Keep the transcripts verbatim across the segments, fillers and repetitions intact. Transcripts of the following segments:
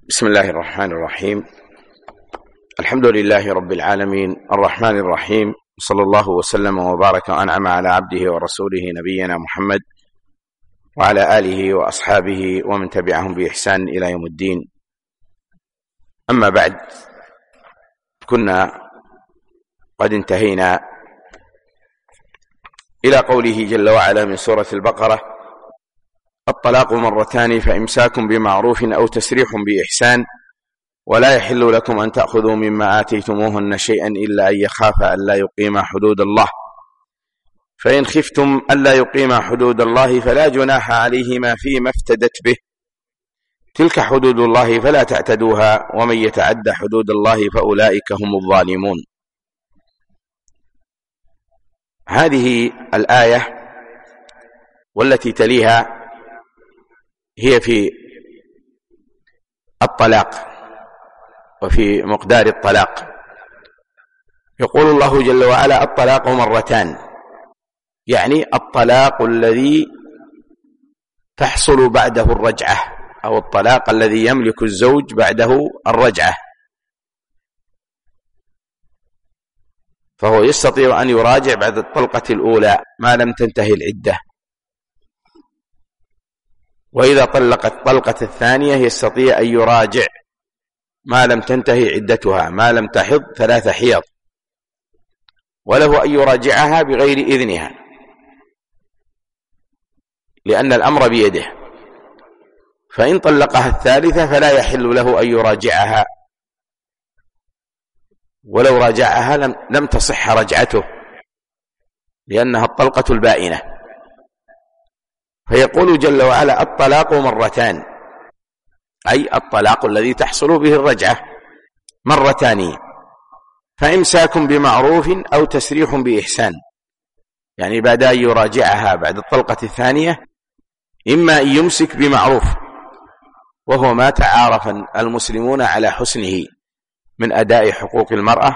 بسم الله الرحمن الرحيم. الحمد لله رب العالمين الرحمن الرحيم، صلى الله وسلم وبارك وأنعم على عبده ورسوله نبينا محمد وعلى آله وأصحابه ومن تبعهم بإحسان إلى يوم الدين. أما بعد، كنا قد انتهينا إلى قوله جل وعلا من سورة البقرة: الطلاق مرتان فإمساك بمعروف أو تسريح بإحسان ولا يحل لكم أن تأخذوا مما آتيتموهن شيئا إلا أن يخافا ألا يقيما حدود الله، فإن خفتم ألا يقيما حدود الله فلا جناح عليهما فيما افتدت به، تلك حدود الله فلا تعتدوها، ومن يتعد حدود الله فأولئك هم الظالمون. هذه الآية والتي تليها هي في الطلاق وفي مقدار الطلاق. يقول الله جل وعلا: الطلاق مرتان، يعني الطلاق الذي تحصل بعده الرجعة، أو الطلاق الذي يملك الزوج بعده الرجعة، فهو يستطيع أن يراجع بعد الطلقة الأولى ما لم تنتهي العدة، وإذا طلق الطلقة الثانية يستطيع أن يراجع ما لم تنتهي عدتها، ما لم تحض ثلاث حيض، وله أن يراجعها بغير إذنها، لأن الأمر بيده. فإن طلقها الثالثة فلا يحل له أن يراجعها، ولو راجعها لم, لم تصح رجعته، لأنها الطلقة البائنة. فيقول جل وعلا: الطلاق مرتان، أي الطلاق الذي تحصل به الرجعة مرتان، فإمساك بمعروف أو تسريح بإحسان، يعني بعد أن يراجعها بعد الطلقة الثانية إما أن يمسك بمعروف، وهو ما تعارف المسلمون على حسنه من أداء حقوق المرأة،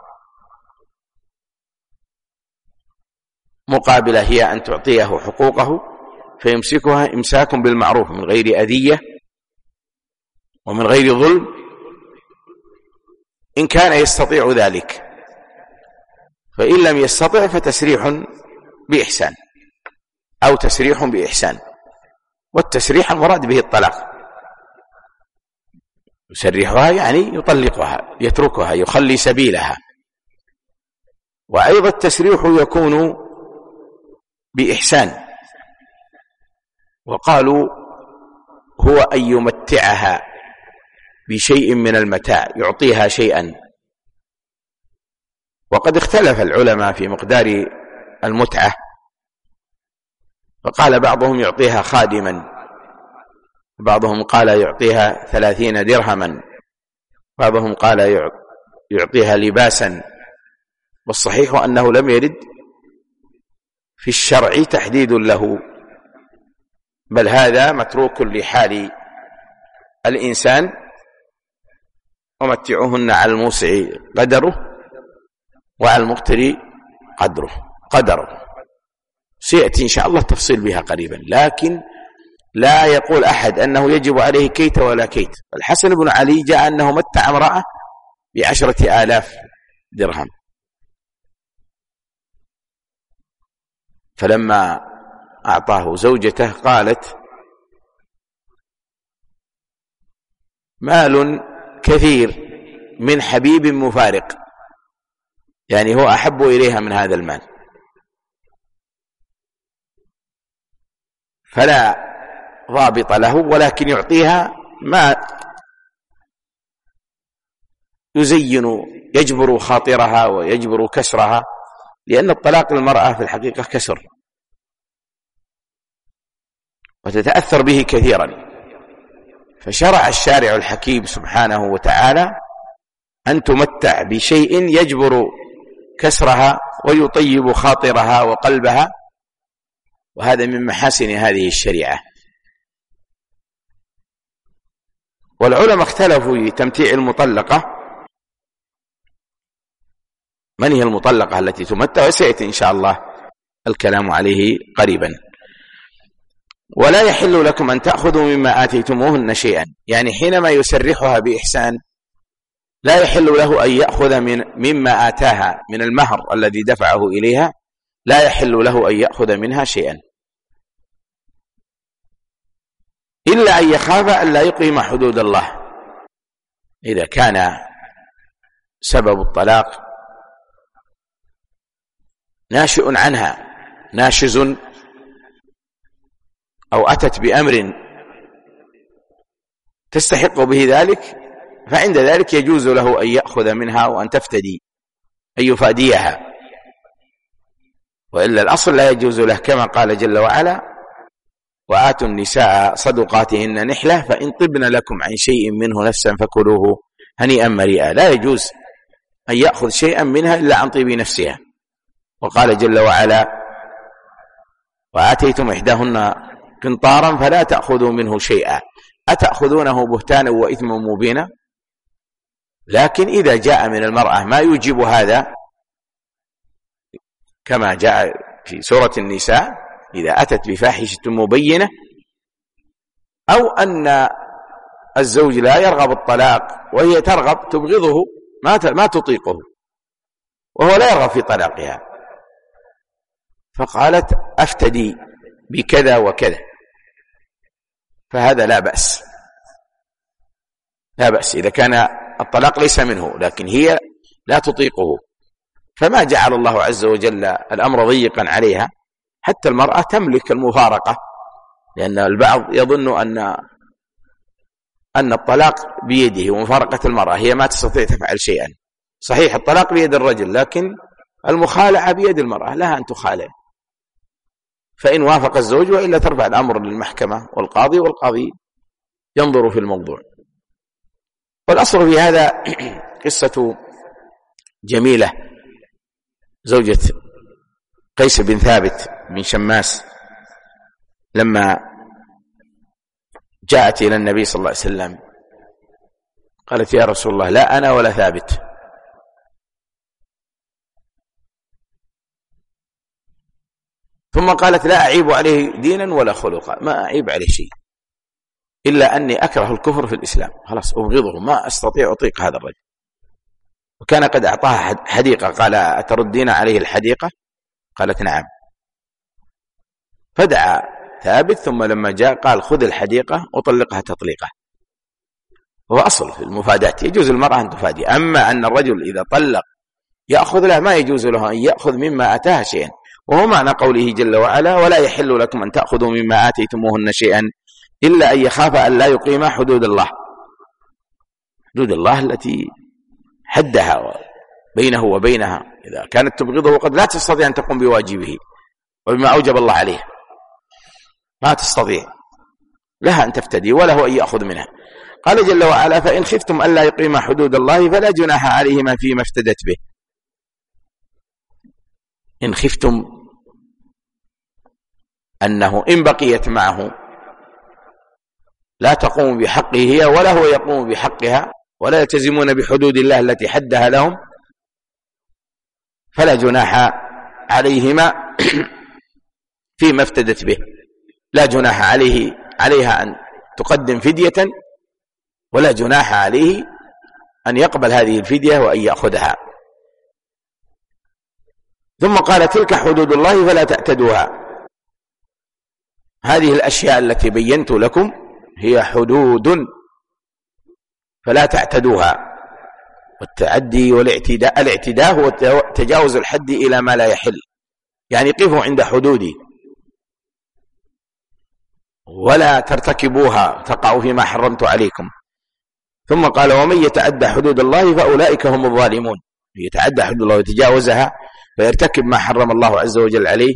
مقابلة هي أن تعطيه حقوقه، فيمسكها إمساك بالمعروف من غير أذية ومن غير ظلم إن كان يستطيع ذلك، فإن لم يستطع فتسريح بإحسان أو تسريح بإحسان. والتسريح المراد به الطلاق، يسرحها يعني يطلقها، يتركها، يخلي سبيلها. وأيضا التسريح يكون بإحسان، وقالوا هو أن يمتعها بشيء من المتاع، يعطيها شيئا. وقد اختلف العلماء في مقدار المتعة، فقال بعضهم يعطيها خادما، بعضهم قال يعطيها ثلاثين درهما، بعضهم قال يعطيها لباسا. والصحيح أنه لم يرد في الشرع تحديد له، بل هذا متروك لحال الإنسان. ومتعوهن على الموسع قدره وعلى المقتر قدره قدره سيأتي إن شاء الله التفصيل بها قريبا، لكن لا يقول أحد أنه يجب عليه كيت ولا كيت. الحسن بن علي جاء أنه متع امرأة بعشرة آلاف درهم، فلما أعطاه زوجته قالت: مال كثير من حبيب مفارق، يعني هو أحب إليها من هذا المال، فلا ضابط له، ولكن يعطيها ما يزين يجبر خاطرها ويجبر كسرها، لأن الطلاق للمرأة في الحقيقة كسر، وتتأثر به كثيرا. فشرع الشارع الحكيم سبحانه وتعالى أن تمتع بشيء يجبر كسرها ويطيب خاطرها وقلبها، وهذا من محاسن هذه الشريعة. والعلماء اختلفوا في تمتيع المطلقة، من هي المطلقة التي تمتع، وسيأتي إن شاء الله الكلام عليه قريبا. ولا يحل لكم أن تأخذوا مما آتيتموهن شيئا، يعني حينما يسرحها بإحسان لا يحل له أن يأخذ من مما آتاها من المهر الذي دفعه إليها، لا يحل له أن يأخذ منها شيئا إلا أن يخاف أن لا يقيم حدود الله. إذا كان سبب الطلاق ناشئ عنها، ناشز، أو أتت بأمر تستحق به ذلك، فعند ذلك يجوز له أن يأخذ منها وأن تفتدي، أن يفاديها، وإلا الأصل لا يجوز له، كما قال جل وعلا: وآتوا النساء صدقاتهن نحلة فإن طبن لكم عن شيء منه نفسا فكلوه هنيئا مريئا. لا يجوز أن يأخذ شيئا منها إلا عن طيب نفسها. وقال جل وعلا: وآتيتم إحداهن قنطارا فلا تأخذوا منه شيئا أتأخذونه بهتانا وإثما مبينا. لكن إذا جاء من المرأة ما يوجب هذا، كما جاء في سورة النساء: إذا أتت بفاحشة مبينة، أو أن الزوج لا يرغب الطلاق وهي ترغب، تبغضه، ما ما تطيقه، وهو لا يرغب في طلاقها، فقالت: أفتدي بكذا وكذا، فهذا لا بأس، لا بأس إذا كان الطلاق ليس منه لكن هي لا تطيقه، فما جعل الله عز وجل الأمر ضيقا عليها. حتى المرأة تملك المفارقة، لأن البعض يظن أن أن الطلاق بيده ومفارقة المرأة هي ما تستطيع تفعل شيئا. صحيح الطلاق بيد الرجل، لكن المخالعة بيد المرأة، لها أن تخالع، فإن وافق الزوج، وإلا ترفع الأمر للمحكمة والقاضي، والقاضي ينظر في الموضوع. والأصل في هذا قصة جميلة زوجة قيس بن ثابت بن شماس، لما جاءت إلى النبي صلى الله عليه وسلم قالت: يا رسول الله، لا أنا ولا ثابت، ثم قالت: لا أعيب عليه دينا ولا خلقا، ما أعيب عليه شيء إلا أني أكره الكفر في الإسلام، خلاص أبغضه، ما أستطيع أطيق هذا الرجل. وكان قد أعطاها حديقة، قال: أتردين عليه الحديقة؟ قالت: نعم. فدعا ثابت، ثم لما جاء قال: خذ الحديقة وطلقها تطليقة. هو أصل في المفادات، يجوز المرأة أن تفادي، أما أن الرجل إذا طلق يأخذ له، ما يجوز له أن يأخذ مما أتاها شيئا، وهو معنى قوله جل وعلا: ولا يحل لكم أن تأخذوا مما آتيتموهن شيئا إلا أن يخاف أن لا يقيما حدود الله، حدود الله التي حدها بينه وبينها. إذا كانت تبغضه قد لا تستطيع أن تقوم بواجبه وبما أوجب الله عليه، ما تستطيع، لها أن تفتدي وله أن يأخذ منها. قال جل وعلا: فإن خفتم ألا يقيما حدود الله فلا جناح عليهما فيما افتدت به. إن خفتم أنه إن بقيت معه لا تقوم بحقه هي ولا هو يقوم بحقها، ولا يلتزمون بحدود الله التي حدها لهم، فلا جناح عليهما فيما افتدت به. لا جناح عليه عليها أن تقدم فدية، ولا جناح عليه أن يقبل هذه الفدية وأن يأخذها. ثم قال: تلك حدود الله فلا تعتدوها. هذه الأشياء التي بينت لكم هي حدود فلا تعتدوها. والتعدي والاعتداء، الاعتداء هو تجاوز الحد إلى ما لا يحل، يعني قفوا عند حدودي ولا ترتكبوها تقعوا فيما حرمت عليكم. ثم قال: ومن يتعدى حدود الله فأولئك هم الظالمون. يتعدى حدود الله ويتجاوزها فيرتكب ما حرم الله عز وجل عليه،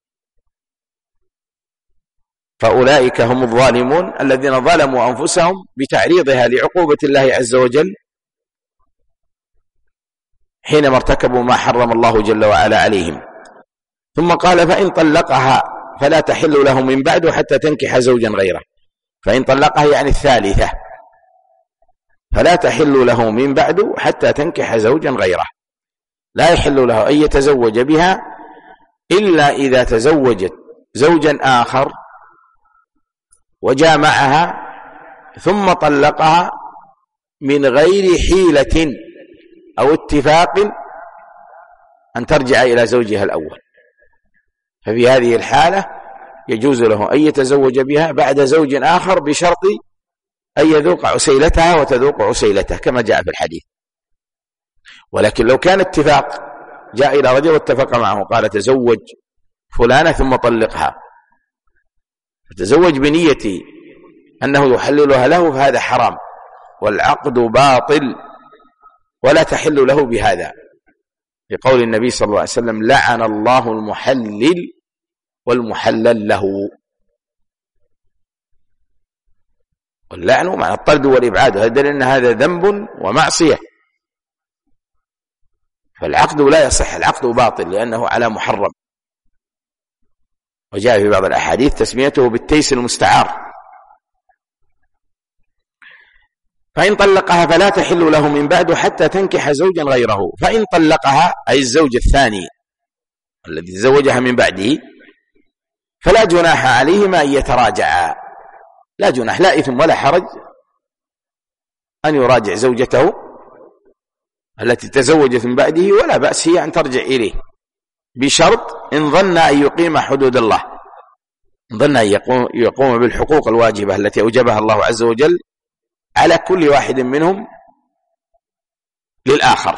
فأولئك هم الظالمون الذين ظلموا أنفسهم بتعريضها لعقوبة الله عز وجل حينما ارتكبوا ما حرم الله جل وعلا عليهم. ثم قال: فإن طلقها فلا تحل له من بعد حتى تنكح زوجا غيره. فإن طلقها يعني الثالثة، فلا تحل له من بعد حتى تنكح زوجا غيره. لا يحل له أن يتزوج بها إلا إذا تزوجت زوجا آخر وجامعها ثم طلقها من غير حيلة أو اتفاق أن ترجع إلى زوجها الأول، ففي هذه الحالة يجوز له أن يتزوج بها بعد زوج آخر بشرط أن يذوق عسيلتها وتذوق عسيلته كما جاء في الحديث. ولكن لو كان اتفاق، جاء إلى رجل واتفق معه قال تزوج فلانة ثم طلقها، فتزوج بنية أنه يحللها له، فهذا حرام والعقد باطل ولا تحل له بهذا، لقول النبي صلى الله عليه وسلم لعن الله المحلل والمحلل له. واللعن معنى الطرد والإبعاد، هذا دليل أن هذا ذنب ومعصية، فالعقد لا يصح، العقد باطل لأنه على محرم. وجاء في بعض الأحاديث تسميته بالتيس المستعار. فإن طلقها فلا تحل له من بعد حتى تنكح زوجا غيره. فإن طلقها أي الزوج الثاني الذي تزوجها من بعده فلا جناح عليهما أن يتراجعا، لا جناح، لا إثم ولا حرج أن يراجع زوجته التي تزوجت من بعده، ولا بأس هي أن ترجع إليه بشرط إن ظن أن يقيم حدود الله، إن ظن أن يقوم, يقوم بالحقوق الواجبة التي أوجبها الله عز وجل على كل واحد منهم للآخر.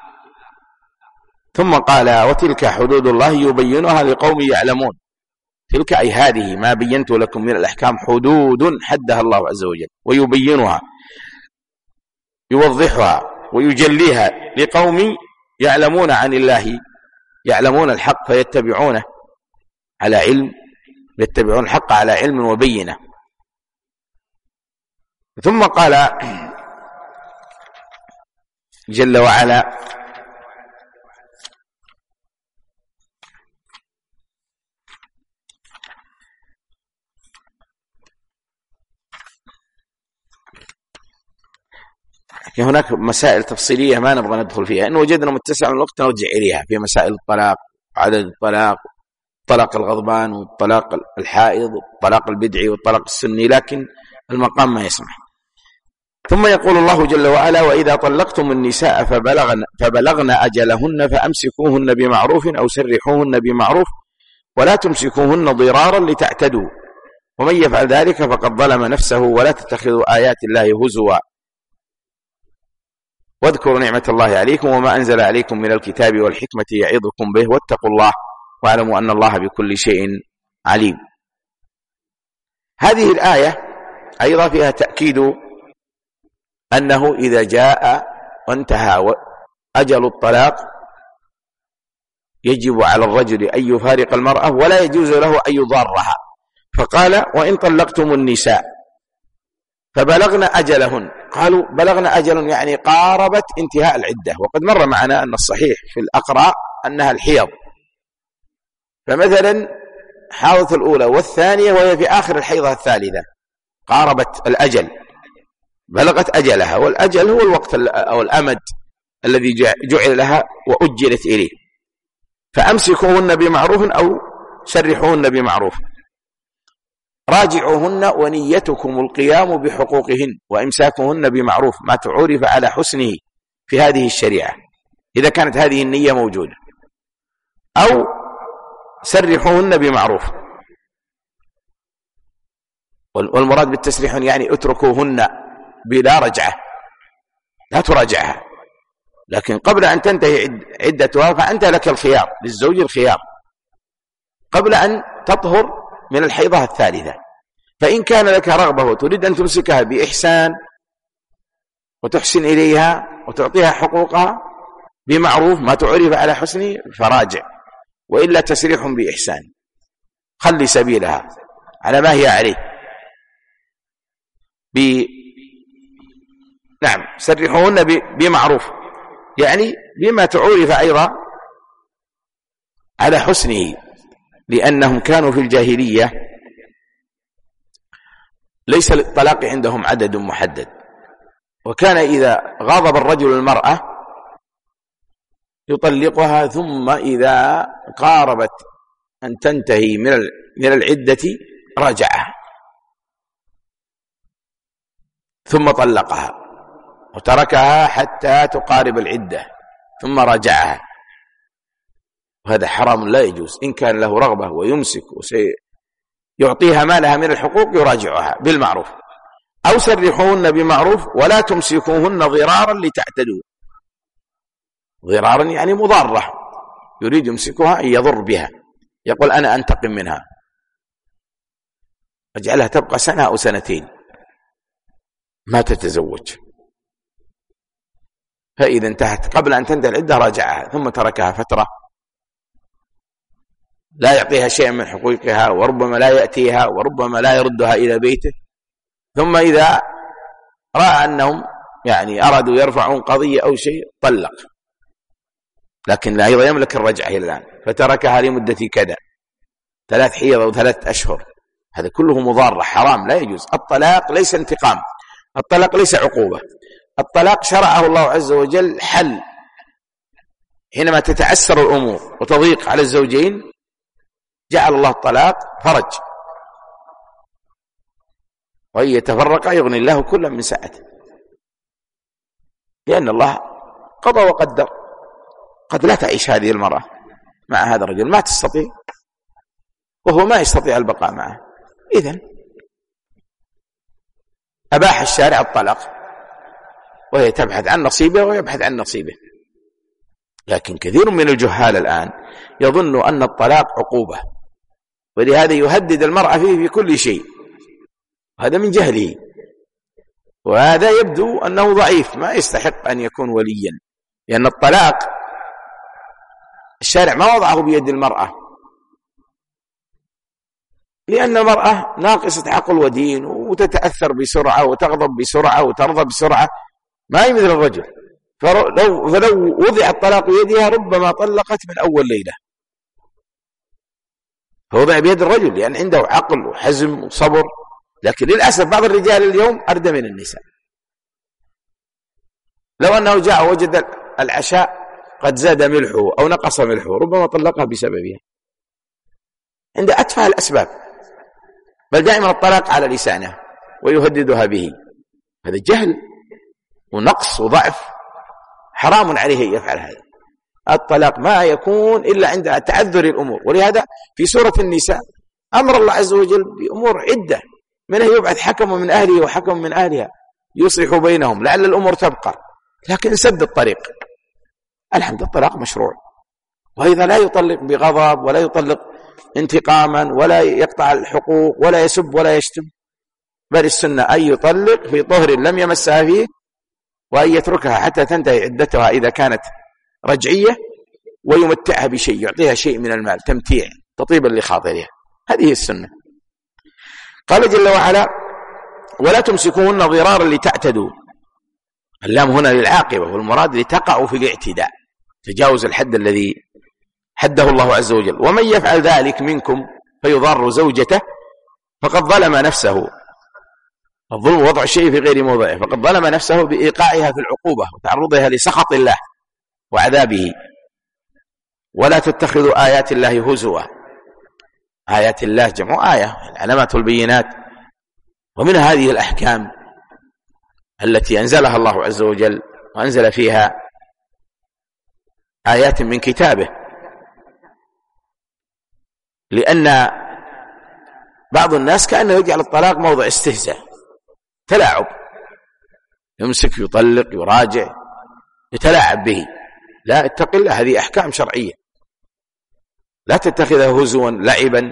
ثم قال وتلك حدود الله يبينها لقوم يعلمون. تلك أي هذه ما بينت لكم من الأحكام حدود حدها الله عز وجل، ويبينها يوضحها ويجليها لقوم يعلمون عن الله، يعلمون الحق فيتبعونه على علم، يتبعون الحق على علم وبينه. ثم قال جل وعلا هناك مسائل تفصيلية ما نبغى ندخل فيها، إن وجدنا متسع من الوقت نرجع إليها في مسائل الطلاق، عدد الطلاق، طلاق الغضبان والطلاق الحائض والطلاق البدعي والطلاق السني، لكن المقام ما يسمح. ثم يقول الله جل وعلا وإذا طلقتم النساء فبلغن, فبلغن أجلهن فأمسكوهن بمعروف أو سرحوهن بمعروف ولا تمسكوهن ضرارا لتعتدوا ومن يفعل ذلك فقد ظلم نفسه ولا تتخذوا آيات الله هزوا واذكروا نعمة الله عليكم وما أنزل عليكم من الكتاب والحكمة يعظكم به واتقوا الله واعلموا أن الله بكل شيء عليم. هذه الآية أيضا فيها تأكيد أنه إذا جاء وانتهى أجل الطلاق يجب على الرجل أن يفارق المرأة ولا يجوز له أن يضارها. فقال وإن طلقتم النساء فبلغن أجلهن، قالوا بلغن أجل يعني قاربت انتهاء العدة، وقد مر معنا أن الصحيح في الأقراء أنها الحيض، فمثلا حاضت الأولى والثانية وهي في آخر الحيضة الثالثة قاربت الأجل، بلغت أجلها، والأجل هو الوقت أو الأمد الذي جعل لها وأجلت إليه. فأمسكوهن بمعروف أو سرحوهن بمعروف، راجعوهن ونيتكم القيام بحقوقهن وإمساكهن بمعروف ما تعرف على حسنه في هذه الشريعة إذا كانت هذه النية موجودة، أو سرحوهن بمعروف. والمراد بالتسريح يعني اتركوهن بلا رجعة، لا تراجعها، لكن قبل أن تنتهي عدتها فأنت لك الخيار، للزوج الخيار قبل أن تطهر من الحيضة الثالثة. فإن كان لك رغبة وتريد أن تمسكها بإحسان وتحسن إليها وتعطيها حقوقها بمعروف ما تعرف على حسنه فراجع، وإلا تسريح بإحسان، خلي سبيلها على ما هي عليه ب... نعم سرحوهن بمعروف يعني بما تعرف أيضا على حسنه، لأنهم كانوا في الجاهلية ليس للطلاق عندهم عدد محدد، وكان إذا غاضب الرجل المرأة يطلقها ثم إذا قاربت أن تنتهي من من العدة راجعها، ثم طلقها وتركها حتى تقارب العدة ثم راجعها، وهذا حرام لا يجوز. إن كان له رغبة ويمسك وسيعطيها مالها من الحقوق يراجعها بالمعروف، أو سرحوهن بمعروف ولا تمسكوهن ضرارا لتعتدوا. ضرارا يعني مضارة، يريد يمسكها أن يضر بها، يقول أنا أنتقم منها، أجعلها تبقى سنة أو سنتين ما تتزوج، فإذا انتهت قبل أن تنتهي العدة راجعها ثم تركها فترة لا يعطيها شيئا من حقوقها، وربما لا يأتيها، وربما لا يردها إلى بيته. ثم إذا رأى أنهم يعني أرادوا يرفعون قضية أو شيء طلق، لكن لا أيضا يملك الرجعة إلى الآن، فتركها لمدة كذا ثلاث حيض أو ثلاث أشهر، هذا كله مضارة حرام لا يجوز. الطلاق ليس انتقام، الطلاق ليس عقوبة، الطلاق شرعه الله عز وجل حل حينما تتعسر الأمور وتضيق على الزوجين، جعل الله الطلاق فرج، وإن يتفرقا يغني الله كلا من سعته، لأن الله قضى وقدر. قد لا تعيش هذه المرأة مع هذا الرجل، ما تستطيع، وهو ما يستطيع البقاء معه، إذن أباح الشارع الطلاق، وهي تبحث عن نصيبه ويبحث عن نصيبه. لكن كثير من الجهال الآن يظن أن الطلاق عقوبة، ولهذا يهدد المرأة فيه في كل شيء، هذا من جهله، وهذا يبدو أنه ضعيف ما يستحق أن يكون وليا، لأن الطلاق الشارع ما وضعه بيد المرأة، لأن المرأة ناقصة عقل ودين وتتأثر بسرعة وتغضب بسرعة وترضى بسرعة، ما هي مثل الرجل. فلو, فلو وضع الطلاق بيدها ربما طلقت من أول ليلة، فوضع بيد الرجل لأن يعني عنده عقل وحزم وصبر. لكن للأسف بعض الرجال اليوم أردى من النساء، لو أنه جاء وجد العشاء قد زاد ملحه أو نقص ملحه ربما طلقها بسببها، عند أتفه الأسباب، بل دائما الطلاق على لسانه ويهددها به. هذا جهل ونقص وضعف، حرام عليه أن يفعل هذا. الطلاق ما يكون إلا عند تعذر الأمور، ولهذا في سورة النساء أمر الله عز وجل بأمور عدة، منه يبعث حكم من أهله وحكم من أهلها يصلح بينهم لعل الأمور تبقى، لكن سد الطريق. الحمد الطلاق مشروع، وإذا لا يطلق بغضب ولا يطلق انتقاما ولا يقطع الحقوق ولا يسب ولا يشتم، بل السنة أن يطلق في طهر لم يمسها فيه، وأن يتركها حتى تنتهي عدتها إذا كانت رجعية، ويمتعها بشيء، يعطيها شيء من المال تمتيع تطيبا لخاطرها، هذه السنة. قال جل وعلا ولا تمسكوهن ضرارا لتعتدوا، اللام هنا للعاقبة، والمراد لتقعوا في الاعتداء، تجاوز الحد الذي حده الله عز وجل. ومن يفعل ذلك منكم فيضار زوجته فقد ظلم نفسه، الظلم وضع الشيء في غير موضعه، فقد ظلم نفسه بإيقاعها في العقوبة وتعرضها لسخط الله وعذابه. ولا تتخذوا آيات الله هزوا، آيات الله جمع آية، العلامات والبينات، ومن هذه الأحكام التي أنزلها الله عز وجل وأنزل فيها آيات من كتابه، لأن بعض الناس كأنه يجعل الطلاق موضع استهزاء، تلاعب، يمسك يطلق يراجع يتلاعب به. لا، اتق الله، هذه أحكام شرعية، لا تتخذها هزوا لعبا،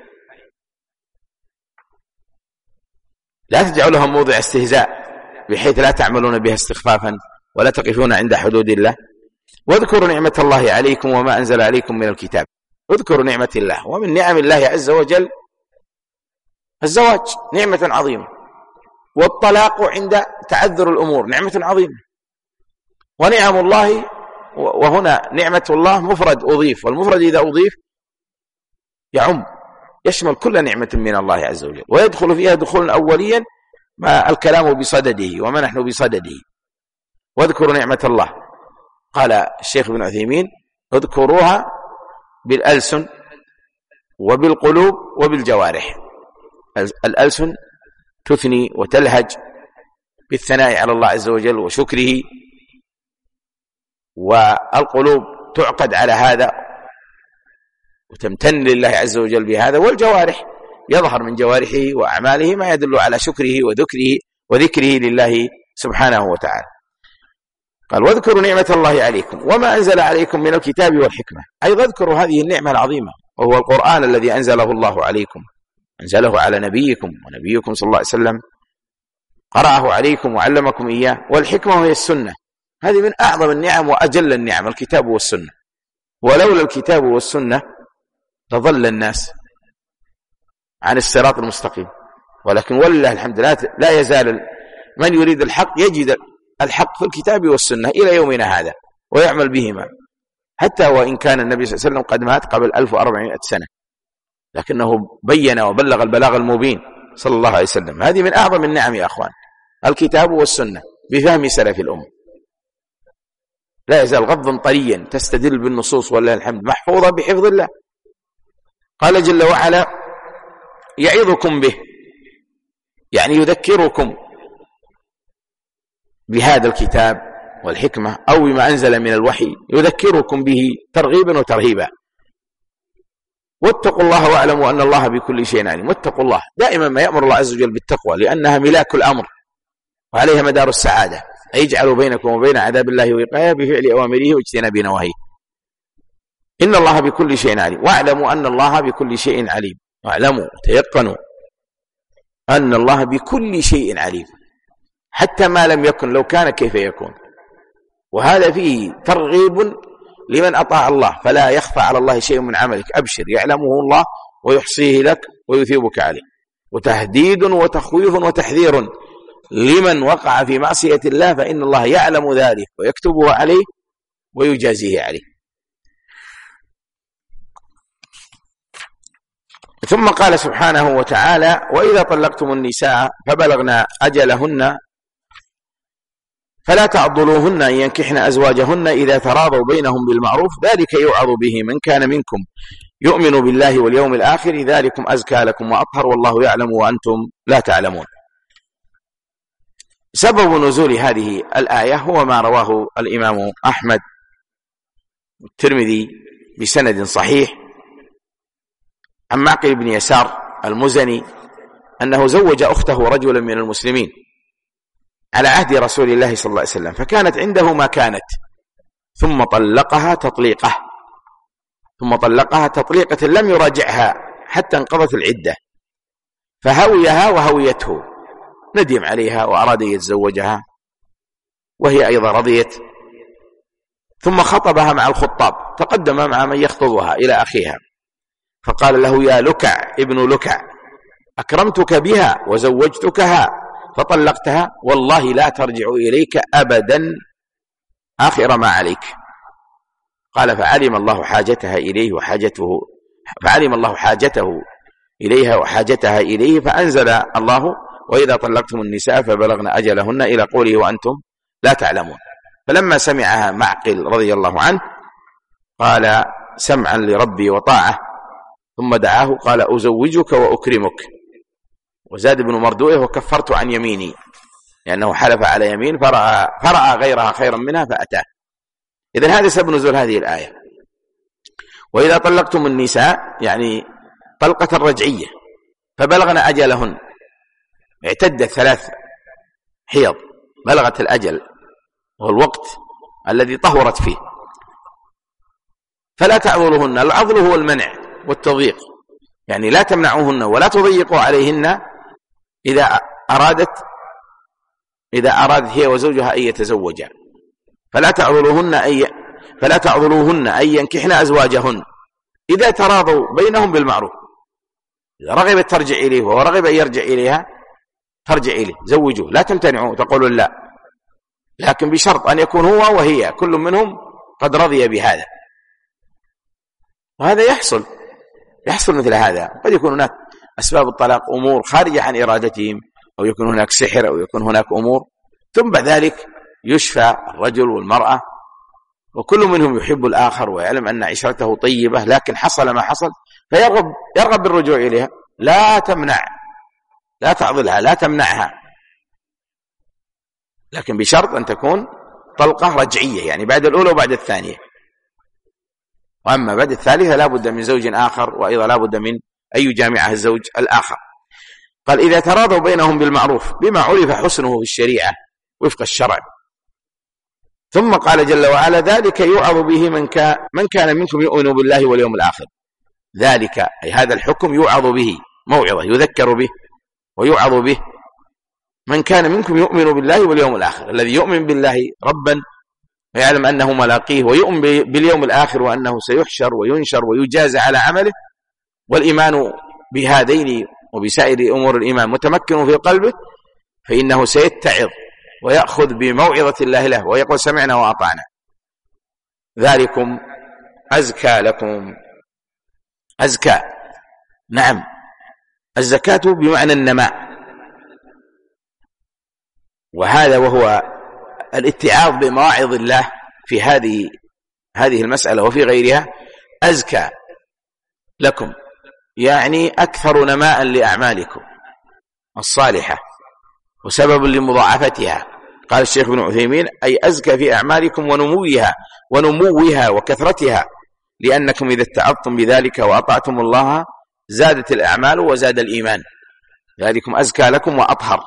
لا تجعلها موضع استهزاء بحيث لا تعملون بها استخفافا ولا تقفون عند حدود الله. واذكروا نعمة الله عليكم وما أنزل عليكم من الكتاب. اذكروا نعمة الله، ومن نعم الله عز وجل الزواج نعمة عظيمة، والطلاق عند تعذر الأمور نعمة عظيمة. ونعم الله، وهنا نعمة الله مفرد أضيف، والمفرد إذا أضيف يعم يشمل كل نعمة من الله عز وجل، ويدخل فيها دخول أوليا ما الكلام بصدده وما نحن بصدده. واذكروا نعمة الله، قال الشيخ ابن عثيمين اذكروها بالألسن وبالقلوب وبالجوارح. الألسن تثني وتلهج بالثناء على الله عز وجل وشكره، والقلوب تعقد على هذا وتمتن لله عز وجل بهذا، والجوارح يظهر من جوارحه وأعماله ما يدل على شكره وذكره وذكره لله سبحانه وتعالى. قال واذكروا نعمة الله عليكم وما أنزل عليكم من الكتاب والحكمة، أي اذكروا هذه النعمة العظيمة وهو القرآن الذي أنزله الله عليكم، أنزله على نبيكم، ونبيكم صلى الله عليه وسلم قرأه عليكم وعلمكم إياه، والحكمة هي السنة، هذه من أعظم النعم وأجل النعم الكتاب والسنة، ولولا الكتاب والسنة لضل الناس عن الصراط المستقيم، ولكن ولله الحمد لا يزال من يريد الحق يجد الحق في الكتاب والسنة إلى يومنا هذا ويعمل بهما، حتى وإن كان النبي صلى الله عليه وسلم قد مات قبل ألف وأربعمائة سنة، لكنه بين وبلغ البلاغ المبين صلى الله عليه وسلم. هذه من أعظم النعم يا أخوان، الكتاب والسنة بفهم سلف الأمة، لا يزال غضا طريا تستدل بالنصوص ولله الحمد، محفوظة بحفظ الله. قال جل وعلا يعظكم به، يعني يذكركم بهذا الكتاب والحكمة أو بما أنزل من الوحي، يذكركم به ترغيبا وترهيبا. واتقوا الله واعلموا أن الله بكل شيء عليم. واتقوا الله، دائما ما يأمر الله عز وجل بالتقوى لأنها ملاك الأمر وعليها مدار السعادة، يجعل بينكم وبين عذاب الله وقاية بفعل أوامره واجتناب نواهيه. إن الله بكل شيء عليم، واعلموا أن الله بكل شيء عليم، واعلموا تيقنوا أن الله بكل شيء عليم، حتى ما لم يكن لو كان كيف يكون. وهذا فيه ترغيب لمن أطاع الله، فلا يخفى على الله شيء من عملك، أبشر يعلمه الله ويحصيه لك ويثيبك عليه. وتهديد وتخويف وتحذير لمن وقع في معصية الله، فإن الله يعلم ذلك ويكتبه عليه ويجازيه عليه. ثم قال سبحانه وتعالى وإذا طلقتم النساء فبلغنا أجلهن فلا تعضلوهن أن ينكحن أزواجهن إذا تراضوا بينهم بالمعروف، ذلك يوعظ به من كان منكم يؤمن بالله واليوم الآخر، ذلكم أزكى لكم وأطهر والله يعلم وأنتم لا تعلمون. سبب نزول هذه الآية هو ما رواه الإمام أحمد والترمذي بسند صحيح عن معقل بن يسار المزني أنه زوج أخته رجلا من المسلمين على عهد رسول الله صلى الله عليه وسلم، فكانت عنده ما كانت، ثم طلقها تطليقه ثم طلقها تطليقة لم يراجعها حتى انقضت العدة، فهويها وهويته، ندم عليها وأراد أن يتزوجها وهي أيضا رضيت، ثم خطبها مع الخطاب، تقدم مع من يخطبها إلى أخيها، فقال له يا لكع ابن لكع أكرمتك بها وزوجتكها فطلقتها، والله لا ترجع إليك أبدا آخر ما عليك. قال فعلم الله حاجتها إليه وحاجته فعلم الله حاجته إليها وحاجتها إليه، فأنزل الله وإذا طلقتم النساء فبلغن أجلهن إلى قوله وأنتم لا تعلمون. فلما سمعها معقل رضي الله عنه قال سمعا لربي وطاعة، ثم دعاه قال أزوجك وأكرمك، وزاد بن مردويه وكفرت عن يميني، لأنه حلف على يمين فرأى, فرأى غيرها خيرا منها فأتاه. إذن هذا سبب نزول هذه الآية. وإذا طلقتم النساء يعني طلقة رجعية فبلغن أجلهن، اعتدت ثلاث حيض، بلغت الأجل وهو الوقت الذي طهرت فيه، فلا تعذلوهن. العذل هو المنع والتضييق، يعني لا تمنعوهن ولا تضيقوا عليهن إذا أرادت إذا أرادت هي وزوجها أن يتزوجا، فلا تعذلوهن أي فلا تعذلوهن أن ينكحن أزواجهن إذا تراضوا بينهم بالمعروف. إذا رغبت ترجع إليه ورغب أن يرجع إليها ترجع إليه، زوجوه، لا تمتنعوا تقولوا لا، لكن بشرط أن يكون هو وهي كل منهم قد رضي بهذا. وهذا يحصل يحصل مثل هذا، قد يكون هناك أسباب الطلاق أمور خارجة عن إرادتهم، أو يكون هناك سحر، أو يكون هناك أمور، ثم بعد ذلك يشفى الرجل والمرأة وكل منهم يحب الآخر ويعلم أن عشرته طيبة، لكن حصل ما حصل فيرغب يرغب بالرجوع إليها. لا تمنع لا تعضلها لا تمنعها، لكن بشرط أن تكون طلقة رجعية، يعني بعد الأولى وبعد الثانية. وأما بعد الثالثة لا بد من زوج آخر، وأيضا لا بد من أن يجامعها الزوج الآخر. قال إذا تراضوا بينهم بالمعروف بما عرف حسنه في الشريعة وفق الشرع. ثم قال جل وعلا ذلك يوعظ به من كان, من كان منكم يؤمن بالله واليوم الآخر. ذلك أي هذا الحكم يوعظ به، موعظة يذكر به ويوعظ به من كان منكم يؤمن بالله واليوم الآخر، الذي يؤمن بالله ربا ويعلم أنه ملاقيه، ويؤمن باليوم الآخر وأنه سيحشر وينشر ويجازى على عمله، والإيمان بهذين وبسائر أمور الإيمان متمكن في قلبه، فإنه سيتعظ ويأخذ بموعظة الله له ويقول سمعنا وأطعنا. ذلكم أزكى لكم. أزكى، نعم، الزكاة بمعنى النماء، وهذا وهو الاتعاظ بمواعظ الله في هذه هذه المسألة وفي غيرها. أزكى لكم يعني أكثر نماء لأعمالكم الصالحة وسبب لمضاعفتها. قال الشيخ ابن عثيمين أي أزكى في أعمالكم ونموها ونموها وكثرتها، لأنكم إذا اتعظتم بذلك وأطعتم الله زادت الأعمال وزاد الإيمان. ذلكم أزكى لكم وأطهر.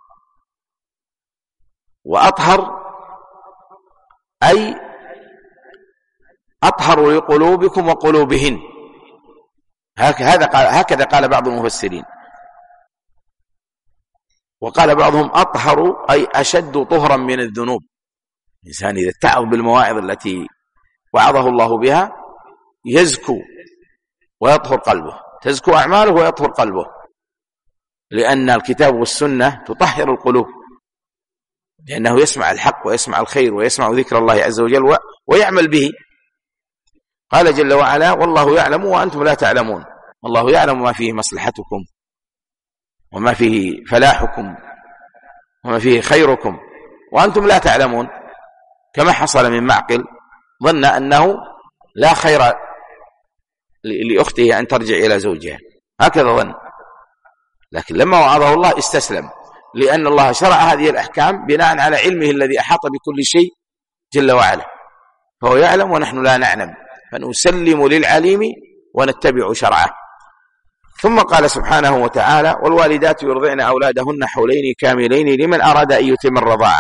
وأطهر أي أطهر لقلوبكم وقلوبهن. هكذا قال, هكذا قال بعض المفسرين. وقال بعضهم أطهر أي أشد طهرا من الذنوب. الإنسان إذا اتعظ بالمواعظ التي وعظه الله بها يزكو ويطهر قلبه، تزكو أعماله ويطهر قلبه، لأن الكتاب والسنة تطهر القلوب، لأنه يسمع الحق ويسمع الخير ويسمع ذكر الله عز وجل ويعمل به. قال جل وعلا والله يعلم وأنتم لا تعلمون. الله يعلم ما فيه مصلحتكم وما فيه فلاحكم وما فيه خيركم وأنتم لا تعلمون، كما حصل من معقل ظن أنه لا خير لأخته أن ترجع إلى زوجها، هكذا ظن، لكن لما وعظه الله استسلم، لأن الله شرع هذه الأحكام بناء على علمه الذي أحاط بكل شيء جل وعلا، فهو يعلم ونحن لا نعلم، فنسلم للعليم ونتبع شرعه. ثم قال سبحانه وتعالى والوالدات يرضعن أولادهن حولين كاملين لمن أراد أن يتم الرضاعة.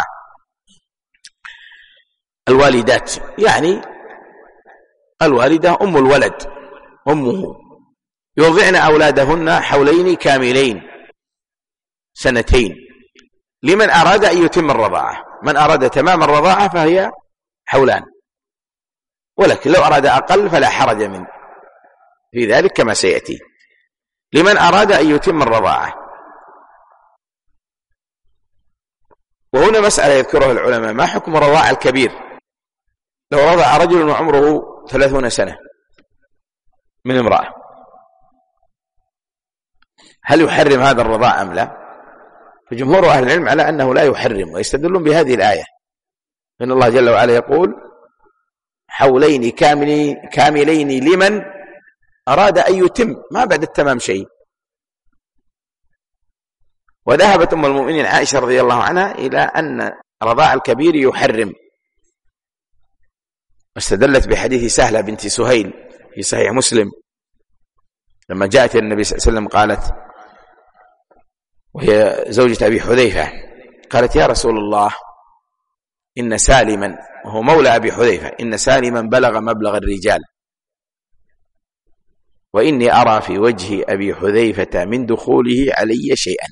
الوالدات يعني الوالدة أم الولد، أمه، يرضعن أولادهن حولين كاملين سنتين لمن أراد أن يتم الرضاعة. من أراد تمام الرضاعة فهي حولان، ولكن لو أراد أقل فلا حرج من في ذلك كما سيأتي. لمن أراد أن يتم الرضاعة. وهنا مسألة يذكرها العلماء، ما حكم الرضاعة الكبير؟ لو رضع رجل وعمره ثلاثون سنة من امرأة، هل يحرم هذا الرضاع أم لا؟ فجمهور أهل العلم على أنه لا يحرم، ويستدلون بهذه الآية، إن الله جل وعلا يقول حولين كاملين, كاملين لمن أراد أن يتم، ما بعد التمام شيء. وذهبت أم المؤمنين عائشة رضي الله عنها إلى أن رضاع الكبير يحرم، واستدلت بحديث سهلة بنت سهيل في صحيح مسلم لما جاءت النبي صلى الله عليه وسلم قالت، وهي زوجة أبي حذيفة، قالت يا رسول الله إن سالما، وهو مولى أبي حذيفة، إن سالما بلغ مبلغ الرجال، وإني أرى في وجه أبي حذيفة من دخوله علي شيئا.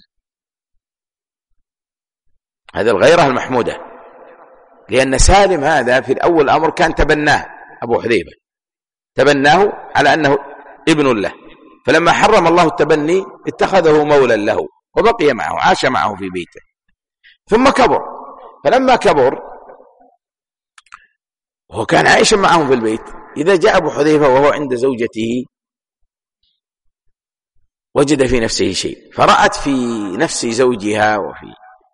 هذا الغيرة المحمودة، لأن سالم هذا في الأول الأمر كان تبناه أبو حذيفة، تبناه على أنه ابن له، فلما حرم الله التبني اتخذه مولا له وبقي معه، عاش معه في بيته، ثم كبر. فلما كبر وهو كان عايشا معهم في البيت، إذا جاء أبو حذيفة وهو عند زوجته وجد في نفسه شيء، فرأت في نفس زوجها وفي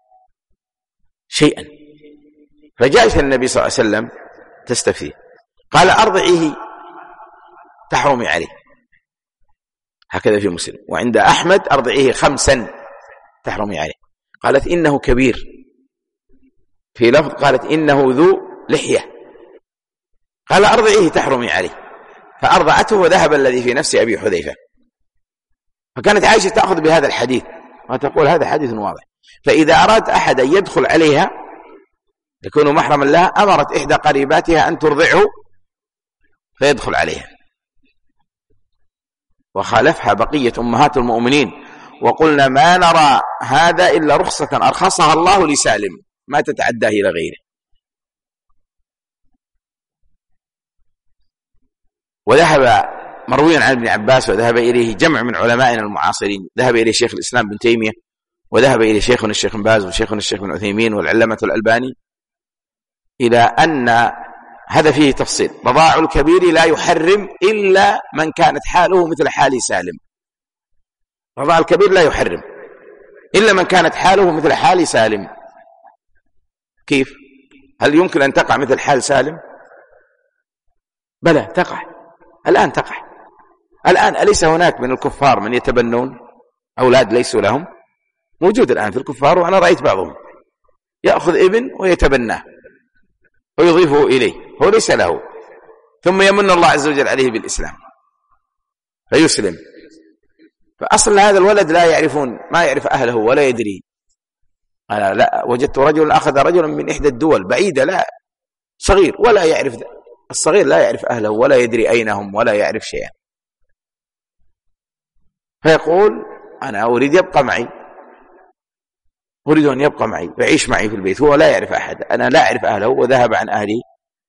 شيئا، فجاءت النبي صلى الله عليه وسلم تستفتيه، قال أرضعيه تحرمي عليه، هكذا في مسلم. وعند أحمد أرضعيه خمسا تحرمي عليه. قالت إنه كبير في لفظ قالت إنه ذو لحية، قال أرضعيه تحرمي عليه، فأرضعته وذهب الذي في نفس أبي حذيفة. فكانت عائشة تأخذ بهذا الحديث وتقول هذا حديث واضح. فإذا أراد أحد أن يدخل عليها يكون محرما لها أمرت إحدى قريباتها أن ترضعه فيدخل عليها، وخالفها بقية أمهات المؤمنين وقلنا ما نرى هذا إلا رخصة أرخصها الله لسالم ما تتعداه إلى غيره. وذهب مروي عن ابن عباس وذهب إليه جمع من علمائنا المعاصرين، ذهب إليه شيخ الإسلام بن تيمية، وذهب إليه شيخنا الشيخ بن باز وشيخنا الشيخ بن عثيمين والعلامة الألباني، إلى أن هذا فيه تفصيل. رضاع الكبير لا يحرم إلا من كانت حاله مثل حال سالم. رضاع الكبير لا يحرم إلا من كانت حاله مثل حال سالم. كيف؟ هل يمكن أن تقع مثل حال سالم؟ بلى تقع، الآن تقع. الآن أليس هناك من الكفار من يتبنون أولاد ليسوا لهم؟ موجود الآن في الكفار، وأنا رأيت بعضهم يأخذ ابن ويتبناه ويضيفه إليه، هو ليس له، ثم يمن الله عز وجل عليه بالإسلام فيسلم. فأصل هذا الولد لا يعرفون، ما يعرف أهله ولا يدري. أنا لا وجدت رجل أخذ رجلا من إحدى الدول بعيدة، لا صغير ولا يعرف، الصغير لا يعرف أهله ولا يدري أين هم ولا يعرف شيئا، فيقول أنا أريد يبقى معي، أريد أن يبقى معي ويعيش معي في البيت، هو لا يعرف أحد، أنا لا أعرف أهله وذهب عن أهلي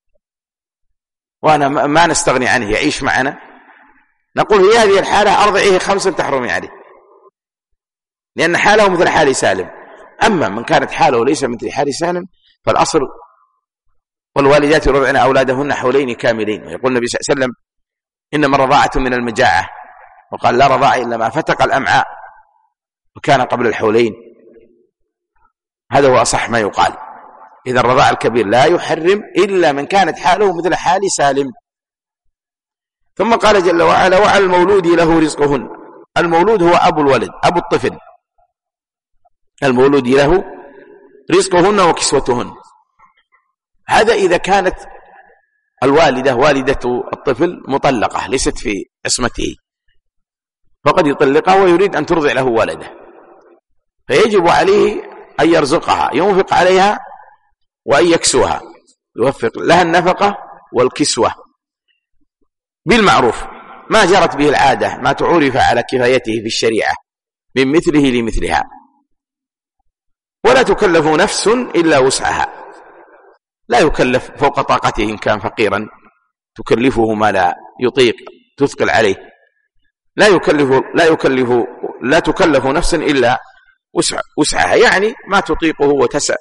وأنا ما نستغني عنه، يعيش معنا. نقول في هذه الحالة أرضعيه خمسا تحرمي عليه، لأن حاله مثل حال سالم. أما من كانت حاله ليس مثل حال سالم فالأصل والوالدات يرضعن أولادهن حولين كاملين. ويقول النبي صلى الله عليه وسلم إنما الرضاعة من المجاعة، وقال لا رضاع إلا ما فتق الأمعاء، وكان قبل الحولين. هذا هو أصح ما يقال. إذا الرضاع الكبير لا يحرم إلا من كانت حاله مثل حال سالم. ثم قال جل وعلا وعلى المولود له رزقهن. المولود هو أبو الولد، أبو الطفل، المولود له رزقهن وكسوتهن. هذا إذا كانت الوالدة والدة الطفل مطلقة ليست في عصمته، فقد يطلقها ويريد أن ترضع له ولده، فيجب عليه أن يرزقها، ينفق عليها وأن يكسوها، يوفق لها النفقة والكسوة بالمعروف، ما جرت به العادة، ما تعرف على كفايته في الشريعة من مثله لمثلها. ولا تكلف نفس إلا وسعها، لا يكلف فوق طاقته، إن كان فقيرا تكلفه ما لا يطيق تثقل عليه، لا يكلف لا يكلف لا تكلف نفس إلا وسعها، يعني ما تطيقه وتسع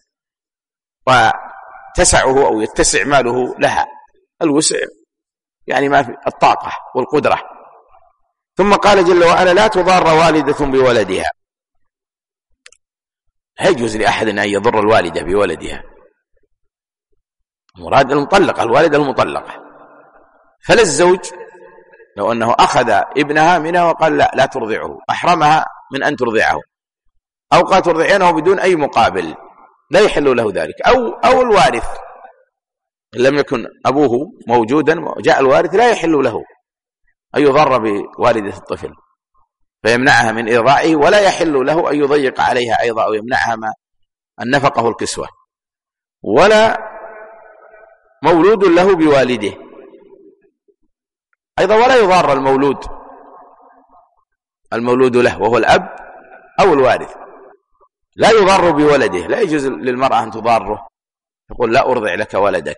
وتسعه أو يتسع ماله لها، الوسع يعني ما في الطاقة والقدرة. ثم قال جل وعلا لا تضار والدة بولدها. لا يجوز لأحد أن يضر الوالدة بولدها، مراد المطلقة، الوالدة المطلقة. فلا الزوج لو أنه أخذ ابنها منها وقال لا لا ترضعه، أحرمها من أن ترضعه، أو قال ترضعينه بدون أي مقابل، لا يحل له ذلك. أو, أو الوارث إن لم يكن أبوه موجودا وجاء الوارث لا يحل له أن يضر بوالدة الطفل فيمنعها من إرضاعه، ولا يحل له أن يضيق عليها أيضا أو يمنعها ما النفقة والكسوة، ولا مولود له بوالده أيضا، ولا يضار المولود المولود له وهو الأب أو الوارث، لا يضار بولده. لا يجوز للمرأة أن تضاره، تقول لا أرضع لك ولدك،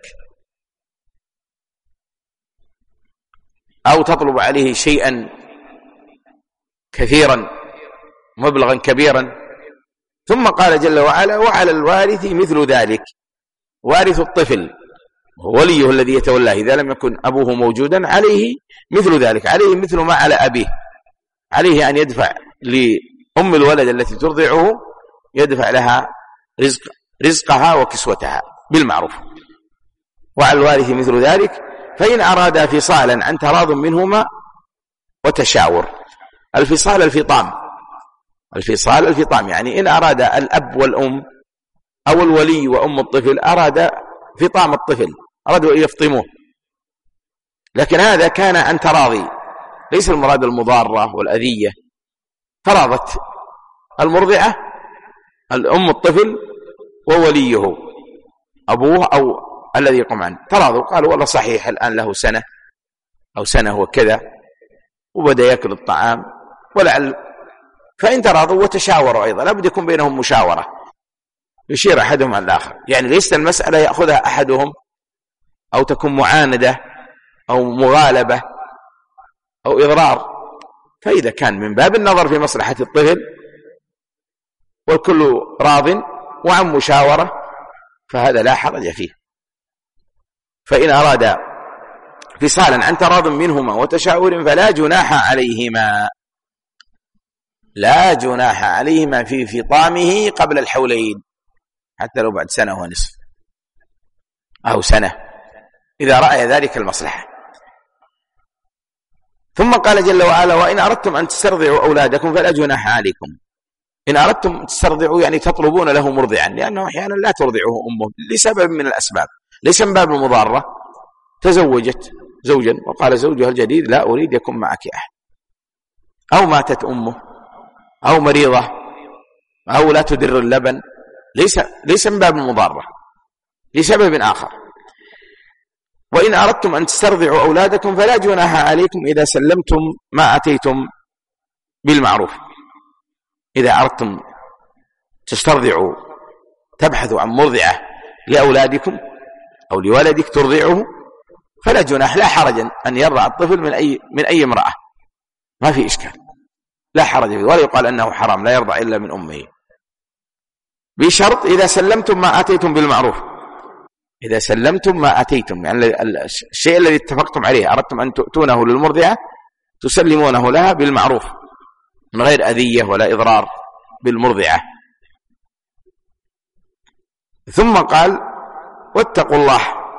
أو تطلب عليه شيئا كثيرا مبلغا كبيرا. ثم قال جل وعلا وعلى الوارث مثل ذلك، وارث الطفل وليه الذي يتولاه إذا لم يكن أبوه موجودا، عليه مثل ذلك، عليه مثل ما على أبيه، عليه أن يدفع لأم الولد التي ترضعه، يدفع لها رزق رزقها وكسوتها بالمعروف. وعلى الوارث مثل ذلك فإن أرادا فصالا عن تراض منهما وتشاور. الفصال الفطام، الفصال الفطام يعني إن أراد الأب والأم أو الولي وأم الطفل أراد فطام الطفل، أرادوا أن يفطموه، لكن هذا كان عن تراضي، ليس المراد المضارة والأذية. تراضت المرضعة الأم الطفل ووليه أبوه أو الذي يقوم عنه، تراضوا، قالوا والله صحيح الآن له سنة أو سنة وكذا وبدأ يأكل الطعام ولعل، فإن تراضوا وتشاوروا أيضا لابد يكون بينهم مشاورة يشير أحدهم على الآخر، يعني ليس المسألة يأخذها أحدهم أو تكون معاندة أو مغالبة أو إضرار. فإذا كان من باب النظر في مصلحة الطفل والكل راض وعن مشاورة فهذا لا حرج فيه. فإن أراد فصالا عن تراض منهما وتشاور فلا جناح عليهما، لا جناح عليهما في فطامه قبل الحولين، حتى لو بعد سنة ونصف أو سنة إذا رأى ذلك المصلحة. ثم قال جل وعلا: وإن أردتم أن تسترضعوا أولادكم فلا جناح عليكم. إن أردتم تسترضعوا يعني تطلبون له مرضعا، لأنه أحيانا لا ترضعه أمه لسبب من الأسباب، ليس من باب المضارة. تزوجت زوجا وقال زوجها الجديد: لا أريد يكون معك أحد، أو ماتت أمه، أو مريضة، أو لا تدر اللبن، ليس ليس من باب المضارة، لسبب آخر. وإن أردتم أن تسترضعوا أولادكم فلا جناح عليكم إذا سلمتم ما أتيتم بالمعروف. إذا أردتم تسترضعوا تبحثوا عن مرضعة لأولادكم أو لولدك ترضعه فلا جناح، لا حرج أن يرضع الطفل من أي من أي امرأة، ما في إشكال، لا حرج فيه، ولا يقال أنه حرام لا يرضع إلا من أمه، بشرط إذا سلمتم ما أتيتم بالمعروف. إذا سلمتم ما أتيتم يعني الشيء الذي اتفقتم عليه، أردتم أن تؤتونه للمرضعة تسلمونه لها بالمعروف من غير أذية ولا إضرار بالمرضعة. ثم قال: واتقوا الله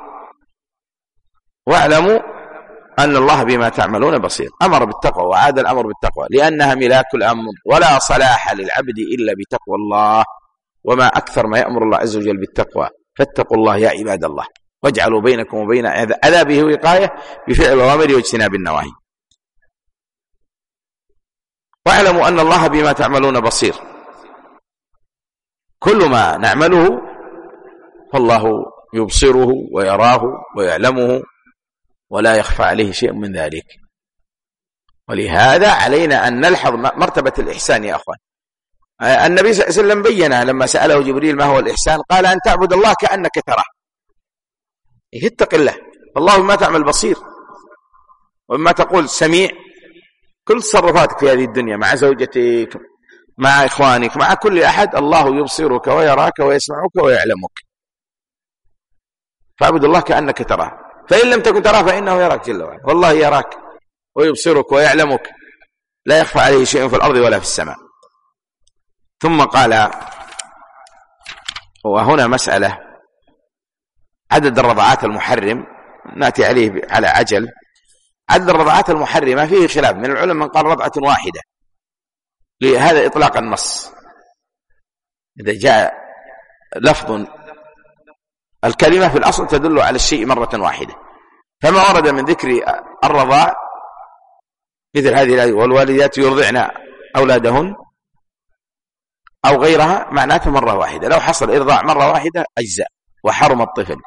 واعلموا أن الله بما تعملون بصير. أمر بالتقوى وعاد الأمر بالتقوى لأنها ملاك الأمر، ولا صلاح للعبد إلا بتقوى الله، وما أكثر ما يأمر الله عز وجل بالتقوى. فاتقوا الله يا عباد الله، واجعلوا بينكم وبين عذابه وقاية بفعل الأوامر واجتناب النواهي. واعلموا أن الله بما تعملون بصير، كل ما نعمله فالله يبصره ويراه ويعلمه ولا يخفى عليه شيء من ذلك. ولهذا علينا أن نلحظ مرتبة الإحسان يا أخوان. النبي صلى الله عليه وسلم بيّنها لما سأله جبريل ما هو الإحسان، قال: أن تعبد الله كأنك تراه. اتق الله، الله بما تعمل بصير، وما تقول سميع. كل تصرفاتك في هذه الدنيا مع زوجتك مع إخوانك مع كل أحد الله يبصرك ويراك ويسمعك ويعلمك. فاعبد الله كأنك تراه، فإن لم تكن تراه فإنه يراك جل وعلا، والله يراك ويبصرك ويعلمك، لا يخفى عليه شيء في الأرض ولا في السماء. ثم قال: وهنا مسألة عدد الرضعات المحرم، نأتي عليه على عجل. عدد الرضعات المحرمة فيه خلاف من العلماء، من قال رضعة واحدة، لهذا إطلاق النص. إذا جاء لفظ الكلمة في الأصل تدل على الشيء مرة واحدة، فما ورد من ذكر الرضاع مثل هذه الآية: والوالدات يرضعن أولادهن أو غيرها، معناته مرة واحدة. لو حصل إرضاع مرة واحدة أجزاء، وحرم الطفل.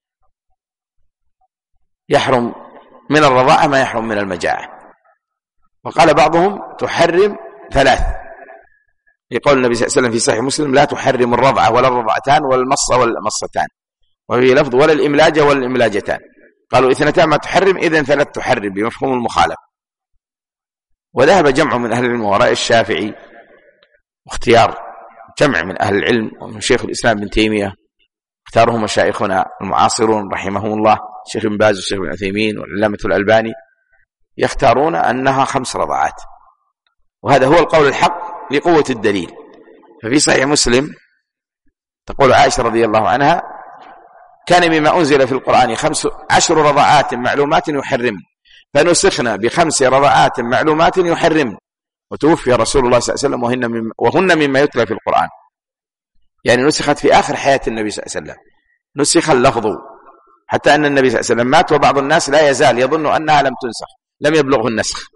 يحرم من الرضاعة ما يحرم من المجاعة. وقال بعضهم تحرم ثلاث، يقول النبي صلى الله عليه وسلم في صحيح مسلم: لا تحرم الرضعة ولا الرضعتان ولا المصة ولا المصتان، وفي لفظ: ولا الإملاجة ولا الإملاجتان. قالوا اثنتان ما تحرم، إذن ثلاث تحرم بمفهوم المخالف. وذهب جمع من أهل العلم وراء الشافعي، واختيار جمع من أهل العلم ومن شيخ الإسلام ابن تيمية، اختاره مشايخنا المعاصرون رحمهم الله، الشيخ ابن باز والشيخ ابن عثيمين والعلامة الألباني، يختارون أنها خمس رضعات، وهذا هو القول الحق لقوة الدليل. ففي صحيح مسلم تقول عائشة رضي الله عنها: كان مما أنزل في القرآن خمس عشر رضعات معلومات يحرم، فنسخنا بخمس رضعات معلومات يحرم، وتوفي رسول الله صلى الله عليه وسلم وهن, مم وهن مما يتلى في القرآن. يعني نسخت في آخر حياة النبي صلى الله عليه وسلم، نسخ اللفظ، حتى أن النبي صلى الله عليه وسلم مات وبعض الناس لا يزال يظن أنها لم تنسخ، لم يبلغه النسخ.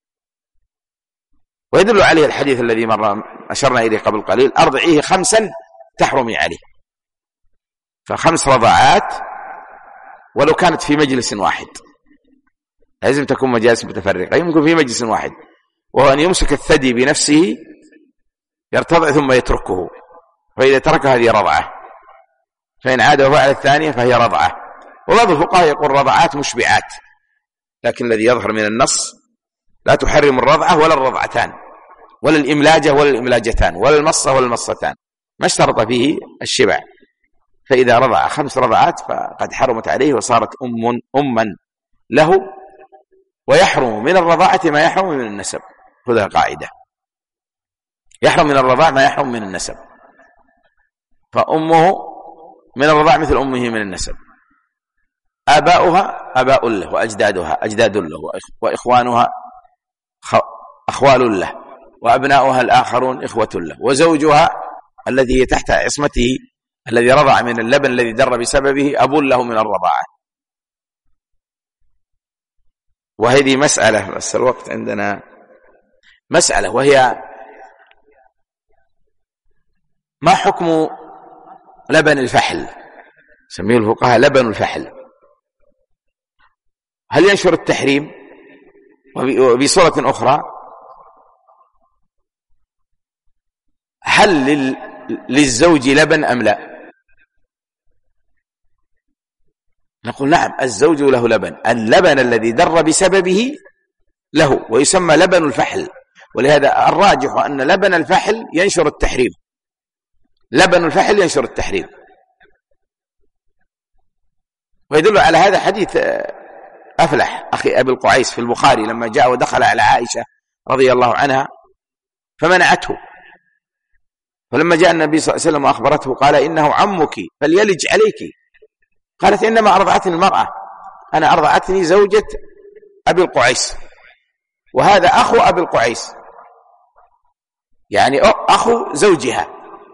ويدل عليه الحديث الذي مر أشرنا إليه قبل قليل: أرضعيه خمسا تحرمي عليه. فخمس رضعات ولو كانت في مجلس واحد، لازم تكون مجالس متفرقة، يمكن في مجلس واحد، وهو أن يمسك الثدي بنفسه يرتضع ثم يتركه، فإذا ترك هذه رضعة، فإن عاد وفعل الثانية فهي رضعة. وبعض الفقهاء يقول رضعات مشبعات، لكن الذي يظهر من النص لا تحرم الرضعة ولا الرضعتان ولا الإملاجة ولا الإملاجتان ولا المصة ولا المصتان، ما اشترط فيه الشبع. فإذا رضع خمس رضعات فقد حرمت عليه وصارت أم أما له، ويحرم من الرضاعة ما يحرم من النسب. خذها قاعدة: يحرم من الرضاع ما يحرم من النسب، فأمه من الرضاع مثل أمه من النسب، آباؤها آباء له وأجدادها أجداد له، وإخوانها أخوال له، وأبناؤها الآخرون إخوة له، وزوجها الذي هي تحت عصمته الذي رضع من اللبن الذي در بسببه أب له من الرضاعة. وهذه مسألة، بس الوقت عندنا مسألة، وهي ما حكم لبن الفحل؟ سميه الفقهاء لبن الفحل. هل ينشر التحريم؟ وبصورة أخرى، هل للزوج لبن أم لا؟ نقول نعم، الزوج له لبن، اللبن الذي در بسببه له، ويسمى لبن الفحل. ولهذا الراجح أن لبن الفحل ينشر التحريم، لبن الفحل ينشر التحريم. ويدل على هذا حديث أفلح أخي أبي القعيس في البخاري لما جاء ودخل على عائشة رضي الله عنها فمنعته، فلما جاء النبي صلى الله عليه وسلم وأخبرته قال: إنه عمك فليلج عليك. قالت: إنما أرضعتني المرأة، أنا أرضعتني زوجة أبي القعيس، وهذا أخو أبي القعيس، يعني أخو زوجها.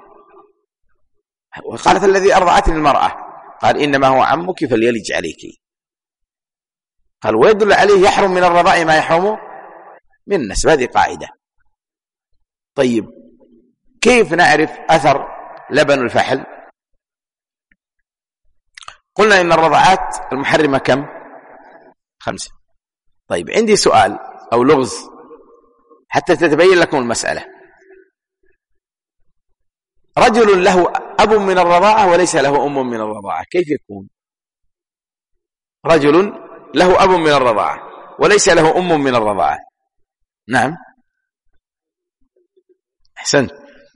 وقالت: الذي أرضعتني المرأة. قال: إنما هو عمك فليلج عليك. قال: ويدل عليه يحرم من الرضاع ما يحرم من النسب. هذه قاعدة. طيب، كيف نعرف أثر لبن الفحل؟ قلنا إن الرضعات المحرمة كم؟ خمسة. طيب، عندي سؤال أو لغز حتى تتبين لكم المسألة. رجل له أب من الرضاعة وليس له أم من الرضاعة، كيف يكون؟ رجل له أب من الرضاعة وليس له أم من الرضاعة. نعم، أحسنت،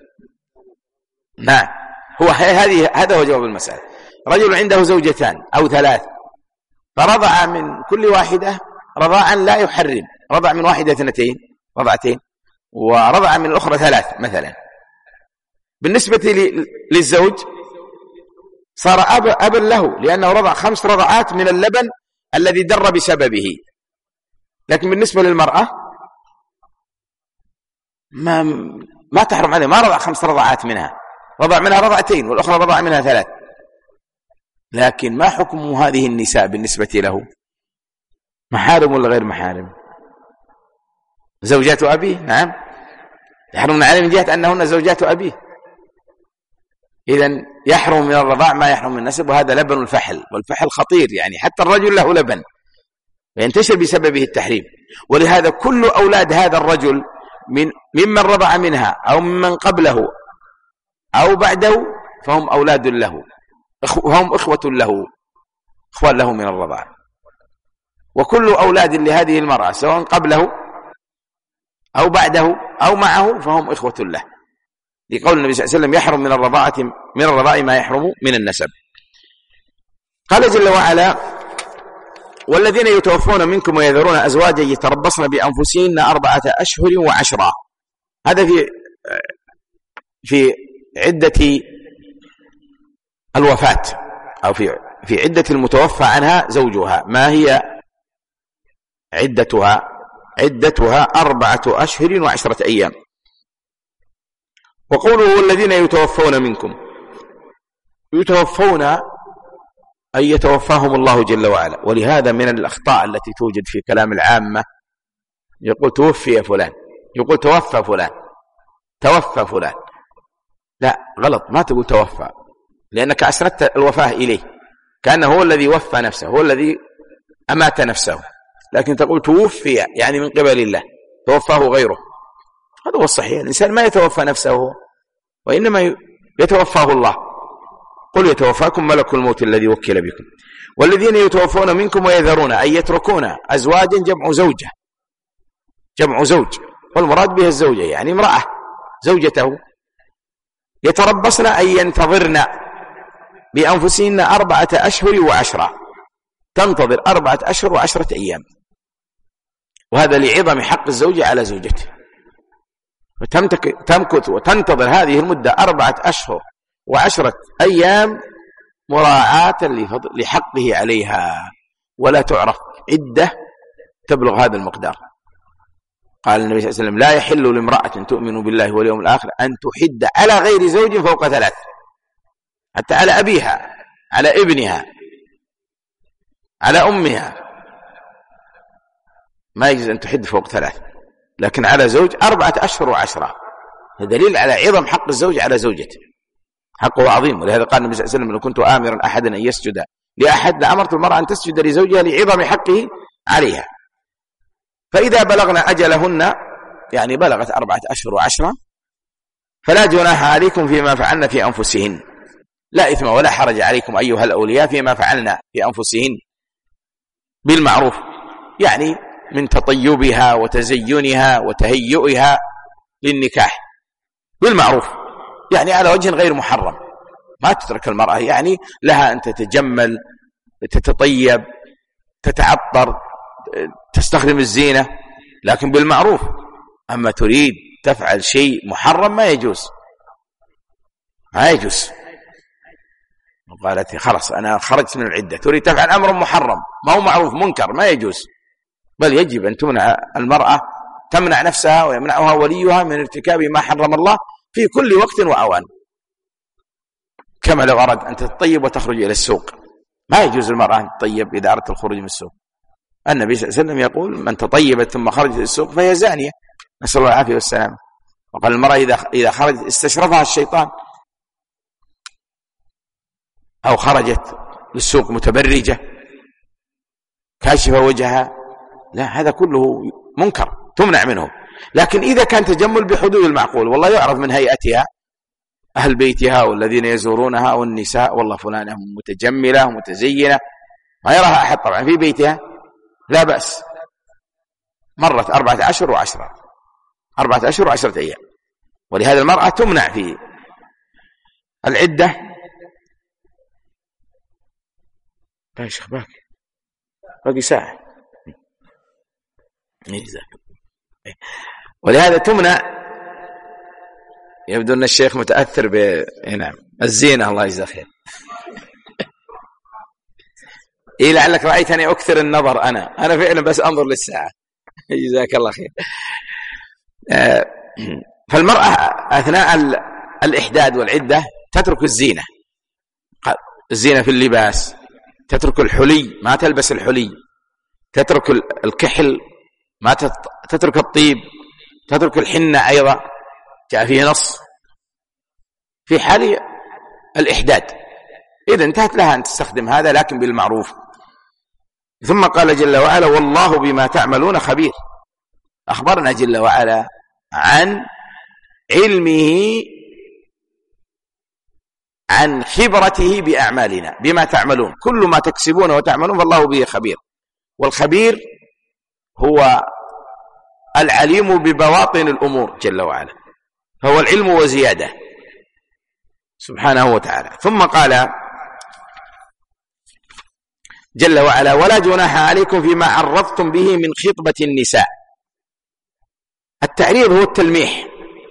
نعم، هو هذه هذا هو جواب المسألة. رجل عنده زوجتان أو ثلاث، فرضع من كل واحدة رضاعا لا يحرم، رضع من واحدة اثنتين رضعتين، ورضع من الأخرى ثلاث مثلا. بالنسبة للزوج صار أب أبا له، لأنه رضع خمس رضعات من اللبن الذي در بسببه. لكن بالنسبة للمرأة ما ما تحرم عليه، ما رضع خمس رضعات منها، رضع منها رضعتين والأخرى رضع منها ثلاث. لكن ما حكم هذه النساء بالنسبة له؟ محارم ولا غير محارم؟ زوجات أبيه، نعم، يحرمن عليه من جهة أنهن زوجات أبيه. إذن يحرم من الرضاع ما يحرم من النسب، وهذا لبن الفحل، والفحل خطير، يعني حتى الرجل له لبن فينتشر بسببه التحريم. ولهذا كل أولاد هذا الرجل من ممن رضع منها أو ممن قبله أو بعده فهم أولاد له، هم إخوة له، إخوان له من الرضاع. وكل أولاد لهذه المرأة سواء قبله أو بعده أو معه فهم إخوة له، لقول النبي صلى الله عليه وسلم: يحرم من الرضاعة من الرضاع ما يحرم من النسب. قال جل وعلا: والذين يتوفون منكم ويذرون أزواجا يتربصن بأنفسهن أربعة أشهر وعشرا. هذا في في عدة الوفاة أو في في عدة المتوفى عنها زوجها. ما هي عدتها؟ عدتها أربعة أشهر وعشرة أيام. وقوله: والذين يتوفون منكم، يتوفون أن يتوفاهم الله جل وعلا. ولهذا من الأخطاء التي توجد في كلام العامة يقول توفي فلان، يقول توفى فلان، توفى فلان. لا، غلط، ما تقول توفى، لأنك أسندت الوفاة إليه كأنه هو الذي وفى نفسه، هو الذي أمات نفسه، لكن تقول توفي يعني من قبل الله، توفاه غيره. هذا هو الصحيح. الإنسان ما يتوفى نفسه، وإنما يتوفاه الله. قل يتوفاكم ملك الموت الذي وكل بكم والذين يتوفون منكم ويذرون أن يتركون أزواجا، جمع زوجة، جمع زوج، والمراد بها الزوجة يعني امرأة زوجته، يتربصن أن ينتظرن بأنفسهن أربعة أشهر وعشرة، تنتظر أربعة أشهر وعشرة أيام، وهذا لعظم حق الزوجة على زوجته، فتمكث وتنتظر هذه المدة أربعة أشهر وعشرة أيام مراعاة لحقه عليها، ولا تعرف عدة تبلغ هذا المقدار. قال النبي صلى الله عليه وسلم: لا يحل لامرأة تؤمن بالله واليوم الآخر أن تحد على غير زوج فوق ثلاث، حتى على أبيها، على ابنها، على أمها، ما يجوز أن تحد فوق ثلاث، لكن على زوج أربعة أشهر وعشرة. هذا دليل على عظم حق الزوج على زوجته، حقه عظيم. ولهذا قال النبي صلى الله عليه وسلم: لو كنت آمرا أحدا أن يسجد لأحد لأمرت المرأة أن تسجد لزوجها لعظم حقه عليها. فإذا بلغنا أجلهن، يعني بلغت أربعة أشهر وعشرة، فلا جناح عليكم فيما فعلن في أنفسهن، لا إثم ولا حرج عليكم أيها الأولياء فيما فعلن في أنفسهن بالمعروف، يعني من تطيبها وتزينها وتهيئها للنكاح بالمعروف، يعني على وجه غير محرم. ما تترك المرأة، يعني لها أن تتجمل، تتطيب، تتعطر، تستخدم الزينة، لكن بالمعروف. أما تريد تفعل شيء محرم ما يجوز، ما يجوز. قالت خلاص أنا خرجت من العدة، تريد تفعل أمر محرم ما هو معروف، منكر، ما يجوز. بل يجب أن تمنع المرأة، تمنع نفسها ويمنعها وليها من ارتكاب ما حرم الله في كل وقت وأوان. كما لو أرد أن تتطيب وتخرج إلى السوق، ما يجوز المرأة أن تطيب إذا أردت الخروج من السوق. النبي صلى الله عليه وسلم يقول: من تطيبت ثم خرجت إلى السوق فهي زانية، نسأل الله العافية والسلام. وقال المرأة إذا إذا خرجت استشرفها الشيطان، أو خرجت للسوق متبرجة كاشفة وجهها، لا، هذا كله منكر تمنع منه. لكن إذا كان تجمل بحدود المعقول، والله يعرف من هيئتها أهل بيتها والذين يزورونها والنساء، والله فلانة متجملة ومتزينة، ما يراها أحد طبعا في بيتها، لا بأس. مرت أربعة أشهر وعشرة، أربعة أشهر وعشرة أيام. ولهذا المرأة تمنع في العدة. يا شيخ باقي باقي ساعة، ولهذا تمنع. يبدو أن الشيخ متأثر ب نعم الزينة، الله يجزاه خير. إيه لعلك رأيتني أكثر النظر، أنا أنا فعلا بس أنظر للساعة. جزاك الله خير. فالمرأة أثناء الإحداد والعدة تترك الزينة، الزينة في اللباس، تترك الحلي، ما تلبس الحلي، تترك الكحل، ما تترك الطيب، تترك الحنة أيضا، جاء فيه نص في حال الإحداد. إذا انتهت لها أن تستخدم هذا، لكن بالمعروف. ثم قال جل وعلا: والله بما تعملون خبير. أخبرنا جل وعلا عن علمه، عن خبرته بأعمالنا، بما تعملون، كل ما تكسبون وتعملون فالله به خبير. والخبير هو العليم ببواطن الأمور جل وعلا، فهو العلم وزيادة سبحانه وتعالى. ثم قال جل وعلا: ولا جناح عليكم فيما عرضتم به من خطبة النساء. التعريض هو التلميح،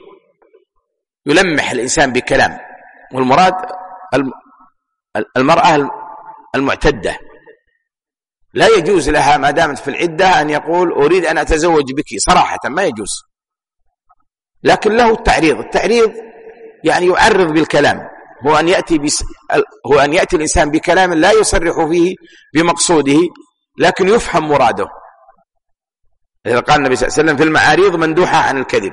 يلمح الإنسان بكلام، والمراد المرأة المعتدة لا يجوز لها ما دامت في العدة أن يقول أريد أن أتزوج بك صراحة، ما يجوز. لكن له التعريض، التعريض يعني يعرض بالكلام، هو أن يأتي بس هو أن يأتي الإنسان بكلام لا يصرح فيه بمقصوده لكن يفهم مراده. إذا قال النبي صلى الله عليه وسلم في المعاريض مندوحة عن الكذب،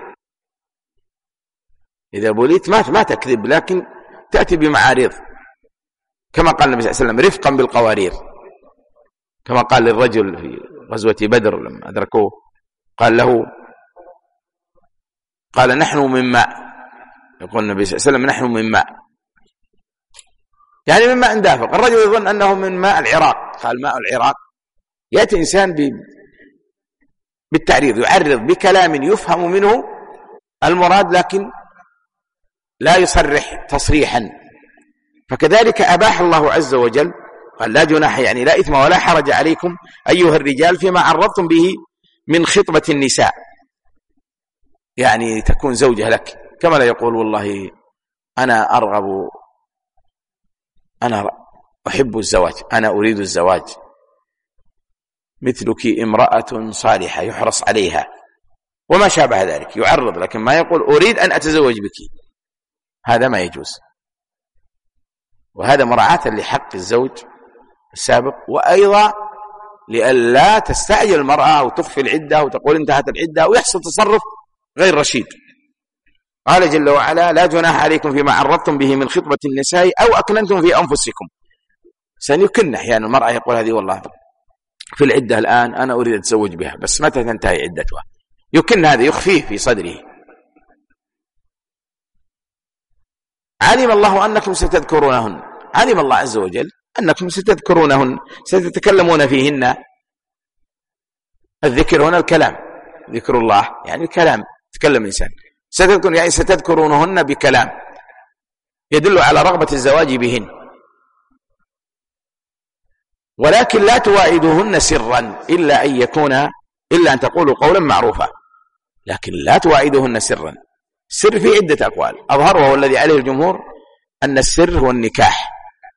إذا بوليت ما ما تكذب لكن تأتي بمعاريض، كما قال النبي صلى الله عليه وسلم رفقا بالقوارير، كما قال للرجل في غزوة بدر لما أدركوه قال له قال نحن من ماء، يقول النبي صلى الله عليه وسلم نحن من ماء، يعني من ماء دافق. الرجل يظن أنه من ماء العراق، قال ماء العراق. يأتي إنسان بالتعريض، يعرض بكلام يفهم منه المراد لكن لا يصرح تصريحا. فكذلك أباح الله عز وجل قال لا جناح، يعني لا إثم ولا حرج عليكم أيها الرجال فيما عرضتم به من خطبة النساء، يعني تكون زوجة لك، كما لا يقول والله أنا أرغب أنا أحب الزواج، أنا أريد الزواج، مثلك امرأة صالحة يحرص عليها وما شابه ذلك، يعرض لكن ما يقول أريد أن أتزوج بك، هذا ما يجوز. وهذا مراعاة لحق الزوج السابق، وأيضا لئلا تستعجل المرأة وتخفي العدة وتقول انتهت العدة ويحصل تصرف غير رشيد. قال جل وعلا لا جناح عليكم فيما عرضتم به من خطبة النساء أو أكننتم في أنفسكم. سنكن أحيانا المرأة يقول هذه والله في العدة الآن أنا أريد أتزوج بها، بس متى تنتهي عدتها؟ يكن هذا، يخفيه في صدره. علم الله أنكم ستذكرونهن، علم الله عز وجل أنكم ستذكرونهن، ستتكلمون فيهن. الذكر هنا الكلام، ذكر الله يعني الكلام، تكلم الإنسان، ستذكر يعني ستذكرونهن بكلام يدل على رغبة الزواج بهن، ولكن لا تواعدوهن سرا إلا أن يكون إلا أن تقولوا قولا معروفا، لكن لا تواعدوهن سرا. السر في عدة أقوال، أظهرها والذي عليه الجمهور أن السر هو النكاح.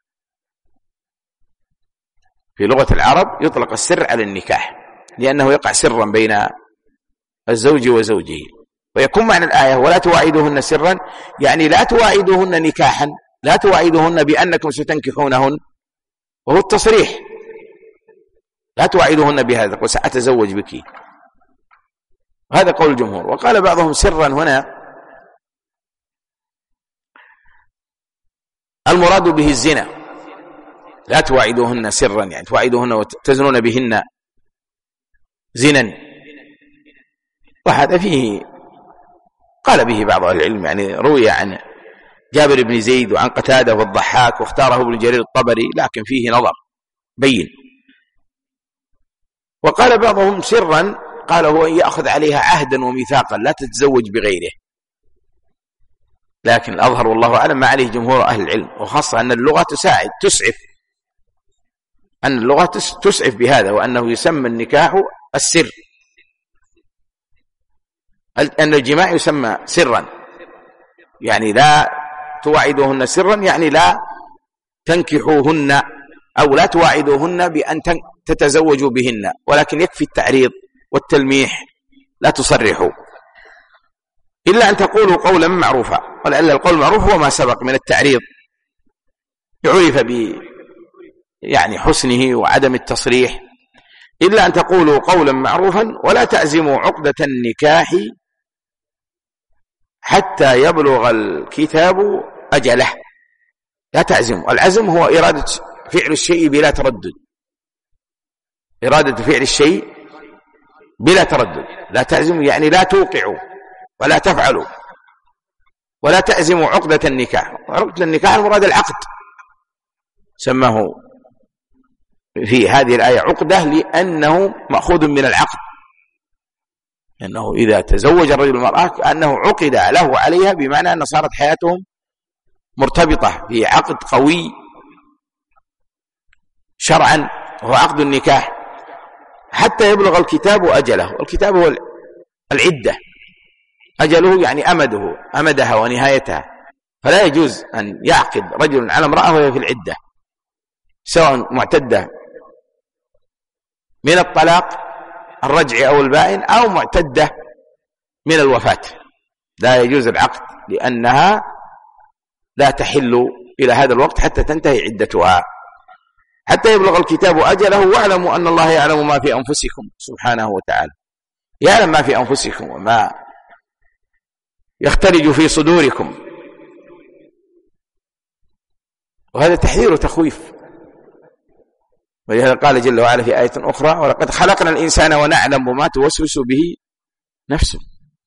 في لغة العرب يطلق السر على النكاح لأنه يقع سرا بين الزوج وزوجه، ويكون معنى الآية ولا تواعدوهن سرا يعني لا تواعدوهن نكاحا، لا تواعدوهن بأنكم ستنكحونهن، وهو التصريح، لا تواعدوهن بهذا، تقول سأتزوج بك. هذا قول الجمهور. وقال بعضهم سرا هنا المراد به الزنا، لا تواعدوهن سرا يعني تواعدوهن وتزنون بهن زنا، وهذا فيه قال به بعض أهل العلم، يعني روي عن جابر بن زيد وعن قتادة والضحاك، واختاره ابن جرير الطبري، لكن فيه نظر بين. وقال بعضهم سرا قال هو أن يأخذ عليها عهدا وميثاقا لا تتزوج بغيره، لكن الأظهر والله أعلم ما عليه جمهور أهل العلم، وخاصة أن اللغة تساعد تسعف، أن اللغة تسعف بهذا، وأنه يسمى النكاح السر، أن الجماع يسمى سرا، يعني لا تواعدوهن سرا يعني لا تنكحوهن أو لا تواعدوهن بأن تتزوجوا بهن، ولكن يكفي التعريض والتلميح، لا تصرحوا إلا أن تقولوا قولا معروفا، ولأن القول المعروف هو ما سبق من التعريض، يعرف ب يعني حسنه وعدم التصريح. إلا أن تقولوا قولا معروفا ولا تعزموا عقدة النكاح حتى يبلغ الكتاب أجله. لا تعزموا، العزم هو إرادة فعل الشيء بلا تردد، إرادة فعل الشيء بلا تردد. لا تعزموا يعني لا توقعوا ولا تفعلوا، ولا تعزموا عقدة النكاح. عقدة النكاح المراد العقد، سماه في هذه الآية عقدة لأنه مأخوذ من العقد، لأنه إذا تزوج الرجل المرأة كأنه عقد له عليها، بمعنى أن صارت حياتهم مرتبطة في عقد قوي شرعا، وهو عقد النكاح، حتى يبلغ الكتاب أجله. والكتاب هو العدة، أجله يعني أمده، أمدها ونهايتها. فلا يجوز أن يعقد رجل على امرأة وهي في العدة، سواء معتدة من الطلاق الرجعي أو البائن أو معتدة من الوفاة، لا يجوز العقد، لأنها لا تحل إلى هذا الوقت حتى تنتهي عدتها، حتى يبلغ الكتاب أجله. واعلموا أن الله يعلم ما في أنفسكم سبحانه وتعالى، يعلم ما في أنفسكم وما يختلج في صدوركم. وهذا تحذير وتخويف. ولهذا قال جل وعلا في آية أخرى: ولقد خلقنا الإنسان ونعلم ما توسوس به نفسه.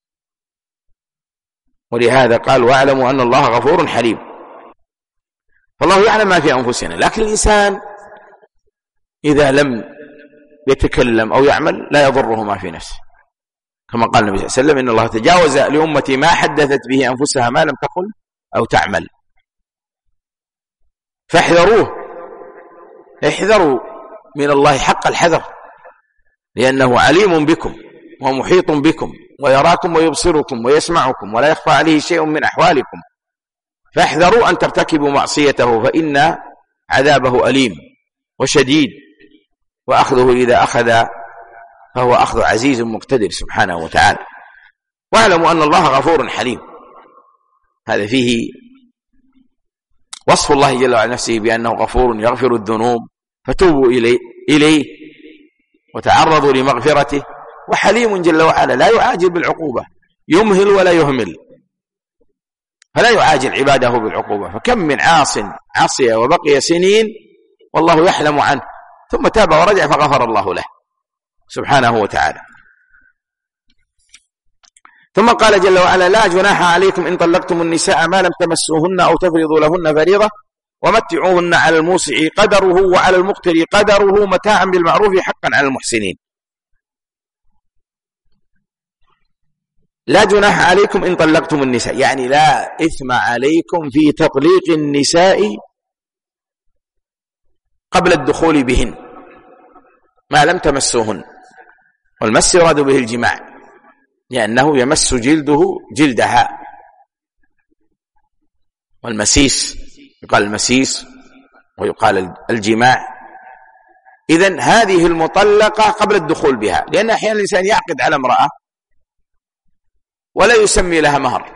ولهذا قال: واعلموا أن الله غفور حليم. فالله يعلم ما في أنفسنا، لكن الإنسان إذا لم يتكلم أو يعمل لا يضره ما في نفسه، كما قال النبي صلى الله عليه وسلم: إن الله تجاوز لأمتي ما حدثت به أنفسها ما لم تقل أو تعمل. فاحذروه، احذروا من الله حق الحذر، لأنه عليم بكم ومحيط بكم ويراكم ويبصركم ويسمعكم ولا يخفى عليه شيء من أحوالكم. فاحذروا أن ترتكبوا معصيته، فإن عذابه أليم وشديد، وأخذه إذا أخذ فهو أخذ عزيز مقتدر سبحانه وتعالى. واعلموا أن الله غفور حليم. هذا فيه وصف الله جل وعلا نفسه بأنه غفور يغفر الذنوب، فتوبوا إليه, إليه وتعرضوا لمغفرته. وحليم جل وعلا لا يعاجل بالعقوبة، يمهل ولا يهمل، فلا يعاجل عباده بالعقوبة. فكم من عاص عصي وبقي سنين والله يحلم عنه، ثم تاب ورجع فغفر الله له سبحانه وتعالى. ثم قال جل وعلا: لا جناح عليكم إن طلقتم النساء ما لم تمسوهن أو تفرضوا لهن فريضة ومتعوهن على الموسع قدره وعلى المقتر قدره متاعا بالمعروف حقا على المحسنين. لا جناح عليكم إن طلقتم النساء، يعني لا إثم عليكم في تطليق النساء قبل الدخول بهن ما لم تمسوهن. والمس يراد به الجماع، لأنه يمس جلده جلدها. والمسيس يقال المسيس ويقال الجماع. إذن هذه المطلقة قبل الدخول بها، لأن أحيانا الإنسان يعقد على امرأة ولا يسمي لها مهر،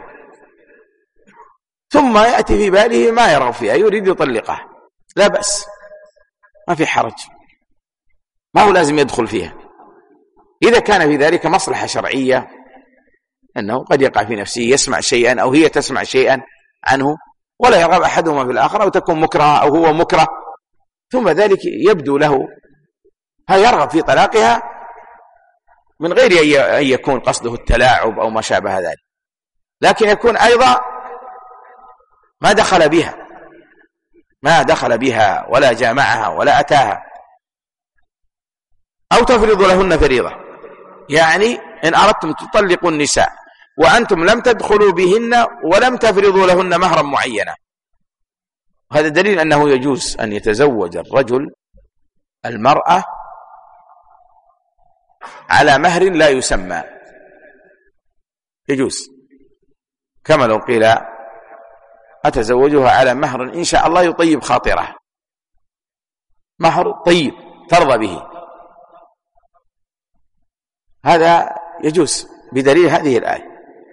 ثم يأتي في باله ما يرغب فيها، يريد يطلقها، لا بأس، ما في حرج، ما هو لازم يدخل فيها. إذا كان في ذلك مصلحة شرعية، أنه قد يقع في نفسه يسمع شيئا أو هي تسمع شيئا عنه ولا يرغب أحدهما في الآخر، أو تكون مكرهة أو هو مكره، ثم ذلك يبدو له هل يرغب في طلاقها من غير أن يكون قصده التلاعب أو ما شابه ذلك، لكن يكون أيضا ما دخل بها ما دخل بها ولا جامعها ولا أتاها. أو تفرض لهن فريضة، يعني إن أردتم تطلقوا النساء وأنتم لم تدخلوا بهن ولم تفرضوا لهن مهرا معينا. هذا دليل أنه يجوز أن يتزوج الرجل المرأة على مهر لا يسمى، يجوز، كما لو قيل أتزوجها على مهر إن شاء الله يطيب خاطره، مهر طيب ترضى به، هذا يجوز بدليل هذه الآية.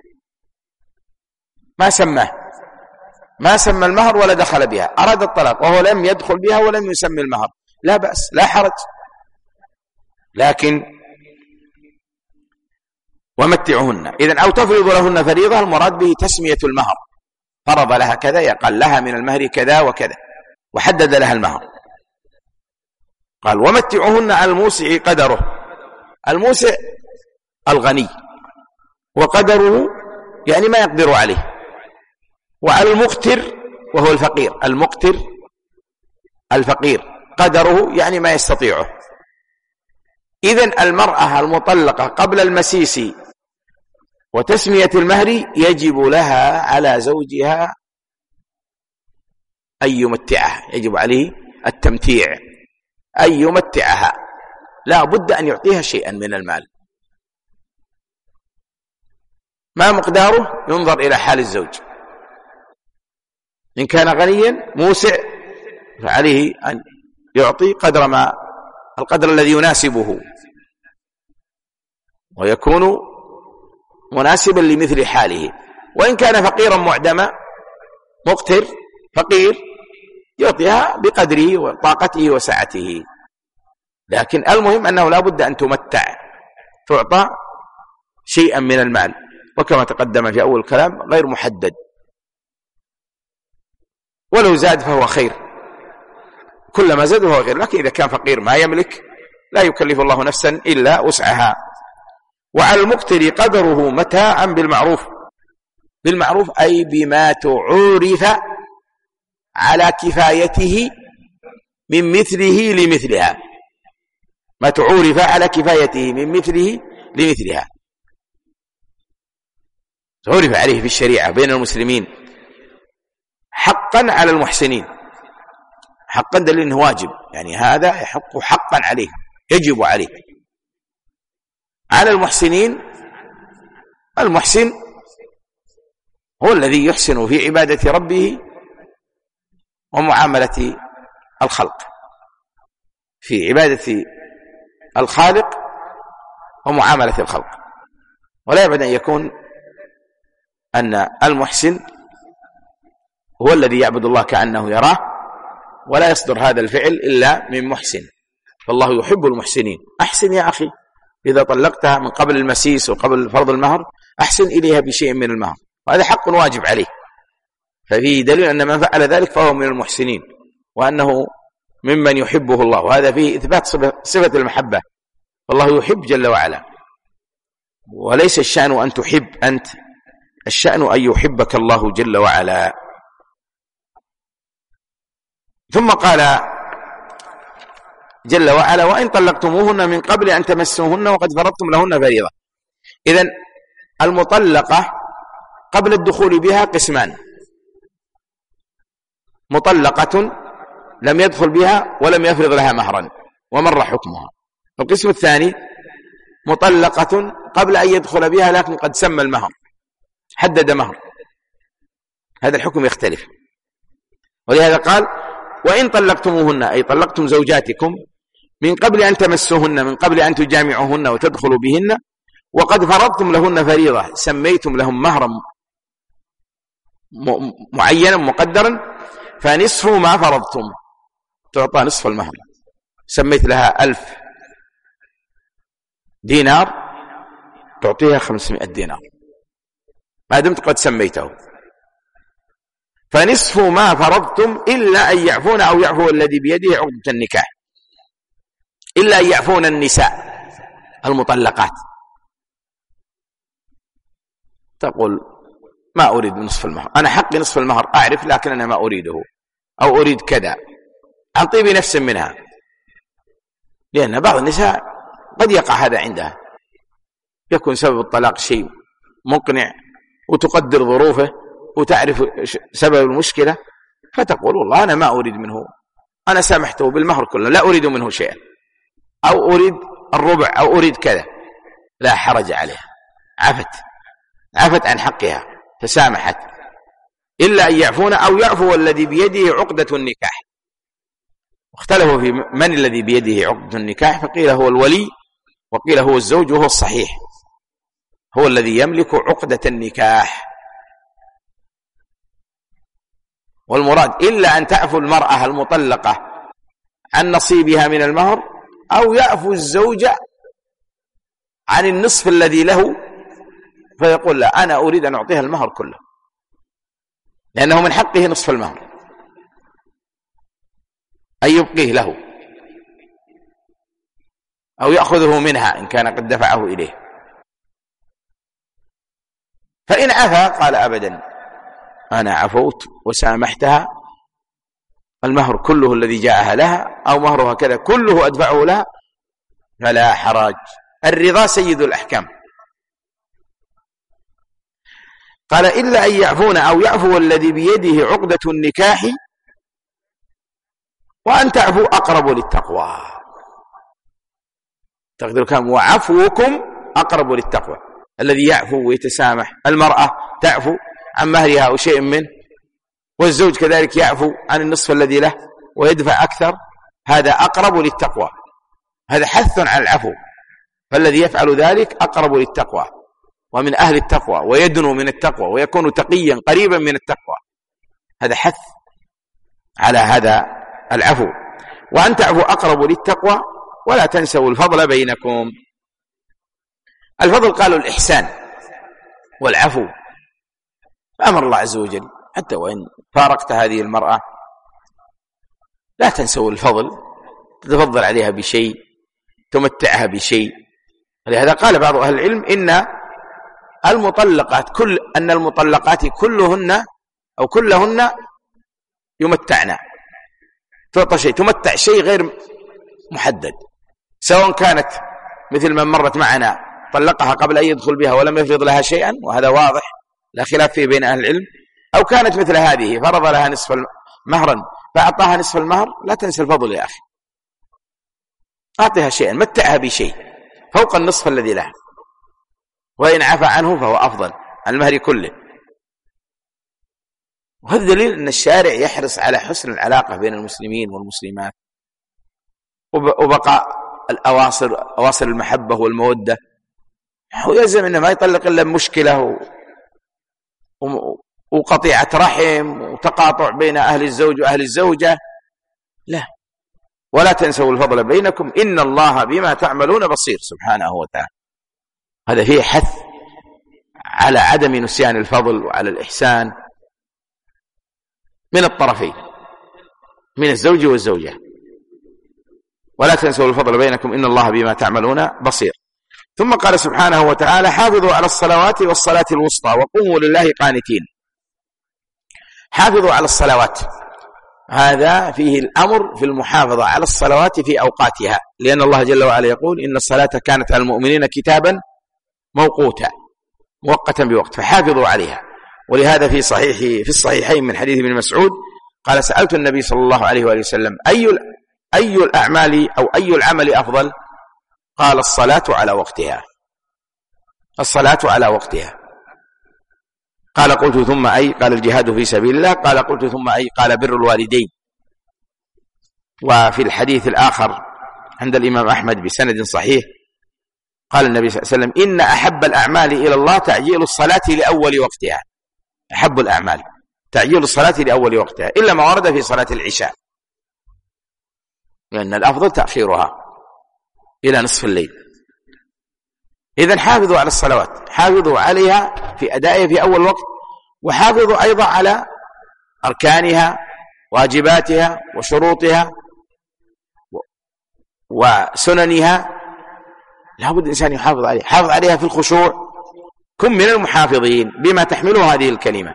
ما سماه، ما سمى المهر ولا دخل بها، أراد الطلاق وهو لم يدخل بها ولم يسمي المهر، لا بأس، لا حرج. لكن ومتعهن، إذن أو تفرض لهن فريضة، المراد به تسمية المهر، فرض لها كذا، يقال لها من المهر كذا وكذا، وحدد لها المهر. قال: ومتعهن على الموسع قدره. الموسع الغني، وقدره يعني ما يقدر عليه، وعلى المقتر وهو الفقير، المقتر الفقير قدره يعني ما يستطيعه. إذن المرأة المطلقة قبل المسيس وتسمية المهر يجب لها على زوجها أن يمتعها، يجب عليه التمتيع، أن يمتعها، لا بد أن يعطيها شيئا من المال. ما مقداره؟ ينظر إلى حال الزوج، إن كان غنيا موسع فعليه أن يعطي قدر ما القدر الذي يناسبه ويكون مناسبا لمثل حاله، وإن كان فقيرا معدما مقتر فقير يعطيها بقدره وطاقته وسعته، لكن المهم أنه لا بد أن تمتع، تعطى شيئا من المال، وكما تقدم في أول الكلام غير محدد، ولو زاد فهو خير، كلما زاد فهو خير، لكن إذا كان فقير ما يملك لا يكلف الله نفسا إلا وسعها. وعلى المقتر قدره متاعا بالمعروف، بالمعروف أي بما تعرف على كفايته من مثله لمثلها، ما تعرف على كفايته من مثله لمثلها، تعرف عليه في الشريعة بين المسلمين حقا على المحسنين، حقا دليل انه واجب، يعني هذا يحق حقا عليه، يجب عليه على المحسنين. المحسن هو الذي يحسن في عبادة ربه ومعاملة الخلق، في عبادة الخالق ومعاملة الخلق، ولا يبعد أن يكون أن المحسن هو الذي يعبد الله كأنه يراه، ولا يصدر هذا الفعل إلا من محسن، فالله يحب المحسنين. أحسن يا أخي، إذا طلقتها من قبل المسيس وقبل فرض المهر أحسن إليها بشيء من المهر، وهذا حق واجب عليه، ففيه دليل أن من فعل ذلك فهو من المحسنين، وأنه ممن يحبه الله، وهذا فيه إثبات صفة المحبة، فالله يحب جل وعلا، وليس الشأن أن تحب أنت، الشأن أن يحبك الله جل وعلا. ثم قال جل وعلا: وإن طلقتموهن من قبل أن تمسوهن وقد فرضتم لهن فريضة. إذن المطلقة قبل الدخول بها قسمان: مطلقة لم يدخل بها ولم يفرض لها مهرا ومر حكمها. القسم الثاني: مطلقة قبل أن يدخل بها لكن قد سمى المهر، حدد مهر، هذا الحكم يختلف. ولهذا قال: وإن طلقتموهن، أي طلقتم زوجاتكم من قبل أن تمسوهن، من قبل أن تجامعوهن وتدخلوا بهن، وقد فرضتم لهن فريضة، سميتم لهم مهرا معينا مقدرا، فنصف ما فرضتم، تعطى نصف المهر. سميت لها ألف دينار تعطيها خمسمائة دينار ما دمت قد سميته، فنصف ما فرضتم إلا أن يعفون أو يعفو الذي بيده عقدة النكاح، إلا أن يعفون النساء المطلقات. تقول: ما أريد نصف المهر، أنا حقي نصف المهر أعرف، لكن أنا ما أريده، أو أريد كذا، عن طيب نفس منها، لأن بعض النساء قد يقع هذا عندها، يكون سبب الطلاق شيء مقنع وتقدر ظروفه وتعرف سبب المشكلة، فتقول: والله أنا ما أريد منه، أنا سامحته بالمهر كله، لا أريد منه شيئا، أو أريد الربع، أو أريد كذا، لا حرج عليها، عفت عفت عن حقها، تسامحت، إلا أن يعفون أو يعفو الذي بيده عقدة النكاح. واختلفوا في من الذي بيده عقدة النكاح، فقيل هو الولي، وقيل هو الزوج، وهو الصحيح، هو الذي يملك عقدة النكاح. والمراد إلا أن تعفو المرأة المطلقة عن نصيبها من المهر، أو يعفو الزوج عن النصف الذي له، فيقول: لا، أنا أريد أن أعطيها المهر كله، لأنه من حقه نصف المهر، أن يبقيه له أو يأخذه منها إن كان قد دفعه إليه. فإن عفا قال: أبدا، أنا عفوت وسامحتها، المهر كله الذي جاءها لها، أو مهرها كذا كله أدفعه لها، فلا حرج، الرضا سيد الأحكام. قال: إلا أن يعفون أو يعفو الذي بيده عقدة النكاح، وأن تعفوا أقرب للتقوى. تقدر كم وعفوكم أقرب للتقوى، الذي يعفو ويتسامح، المرأة تعفو عن مهرها أو شيء منه، والزوج كذلك يعفو عن النصف الذي له ويدفع أكثر، هذا أقرب للتقوى، هذا حث على العفو، فالذي يفعل ذلك أقرب للتقوى ومن أهل التقوى، ويدنو من التقوى، ويكون تقيا قريبا من التقوى. هذا حث على هذا العفو. وأن تعفوا أقرب للتقوى ولا تنسوا الفضل بينكم. الفضل قالوا الإحسان والعفو، فأمر الله عز وجل حتى وإن فارقت هذه المرأة لا تنسوا الفضل، تتفضل عليها بشيء، تمتعها بشيء. لهذا قال بعض أهل العلم إن المطلقات كل أن المطلقات كلهن أو كلهن يمتعن، تعطى شيء، تمتع شيء غير محدد، سواء كانت مثل من مرت معنا طلقها قبل أن يدخل بها ولم يفرض لها شيئا، وهذا واضح لا خلاف فيه بين أهل العلم، أو كانت مثل هذه فرض لها نصف مهرا فأعطاها نصف المهر، لا تنسى الفضل يا أخي، أعطيها شيئا، متعها بشيء فوق النصف الذي لها، وإن عفى عنه فهو أفضل عن المهر كله. وهذا دليل أن الشارع يحرص على حسن العلاقة بين المسلمين والمسلمات وبقاء الأواصر أواصر المحبة والمودة. ويلزم أنه ما يطلق إلا مشكلة وقطيعة رحم وتقاطع بين أهل الزوج وأهل الزوجة، لا. ولا تنسوا الفضل بينكم إن الله بما تعملون بصير سبحانه وتعالى. هذا فيه حث على عدم نسيان الفضل وعلى الإحسان من الطرفين، من الزوج والزوجة. ولا تنسوا الفضل بينكم إن الله بما تعملون بصير. ثم قال سبحانه وتعالى حافظوا على الصلوات والصلاة الوسطى وقوموا لله قانتين. حافظوا على الصلوات، هذا فيه الأمر في المحافظة على الصلوات في أوقاتها، لأن الله جل وعلا يقول إن الصلاة كانت على المؤمنين كتابا موقوتا موقتا بوقت، فحافظوا عليها. ولهذا في صحيح في الصحيحين من حديث ابن مسعود قال سألت النبي صلى الله عليه وآله وسلم أي أي الأعمال أو أي العمل أفضل؟ قال الصلاة على وقتها، الصلاة على وقتها. قال قلت ثم أي؟ قال الجهاد في سبيل الله. قال قلت ثم أي؟ قال بر الوالدين. وفي الحديث الآخر عند الإمام أحمد بسند صحيح قال النبي صلى الله عليه وسلم إن أحب الأعمال إلى الله تعجيل الصلاة لأول وقتها. أحب الأعمال تعجيل الصلاة لأول وقتها، إلا ما ورد في صلاة العشاء، لأن الأفضل تأخيرها إلى نصف الليل. إذن حافظوا على الصلوات، حافظوا عليها في أدائها في أول وقت، وحافظوا أيضا على أركانها واجباتها وشروطها وسننها، لا بد الإنسان يحافظ عليها، حافظ عليها في الخشوع، كن من المحافظين بما تحمله هذه الكلمة.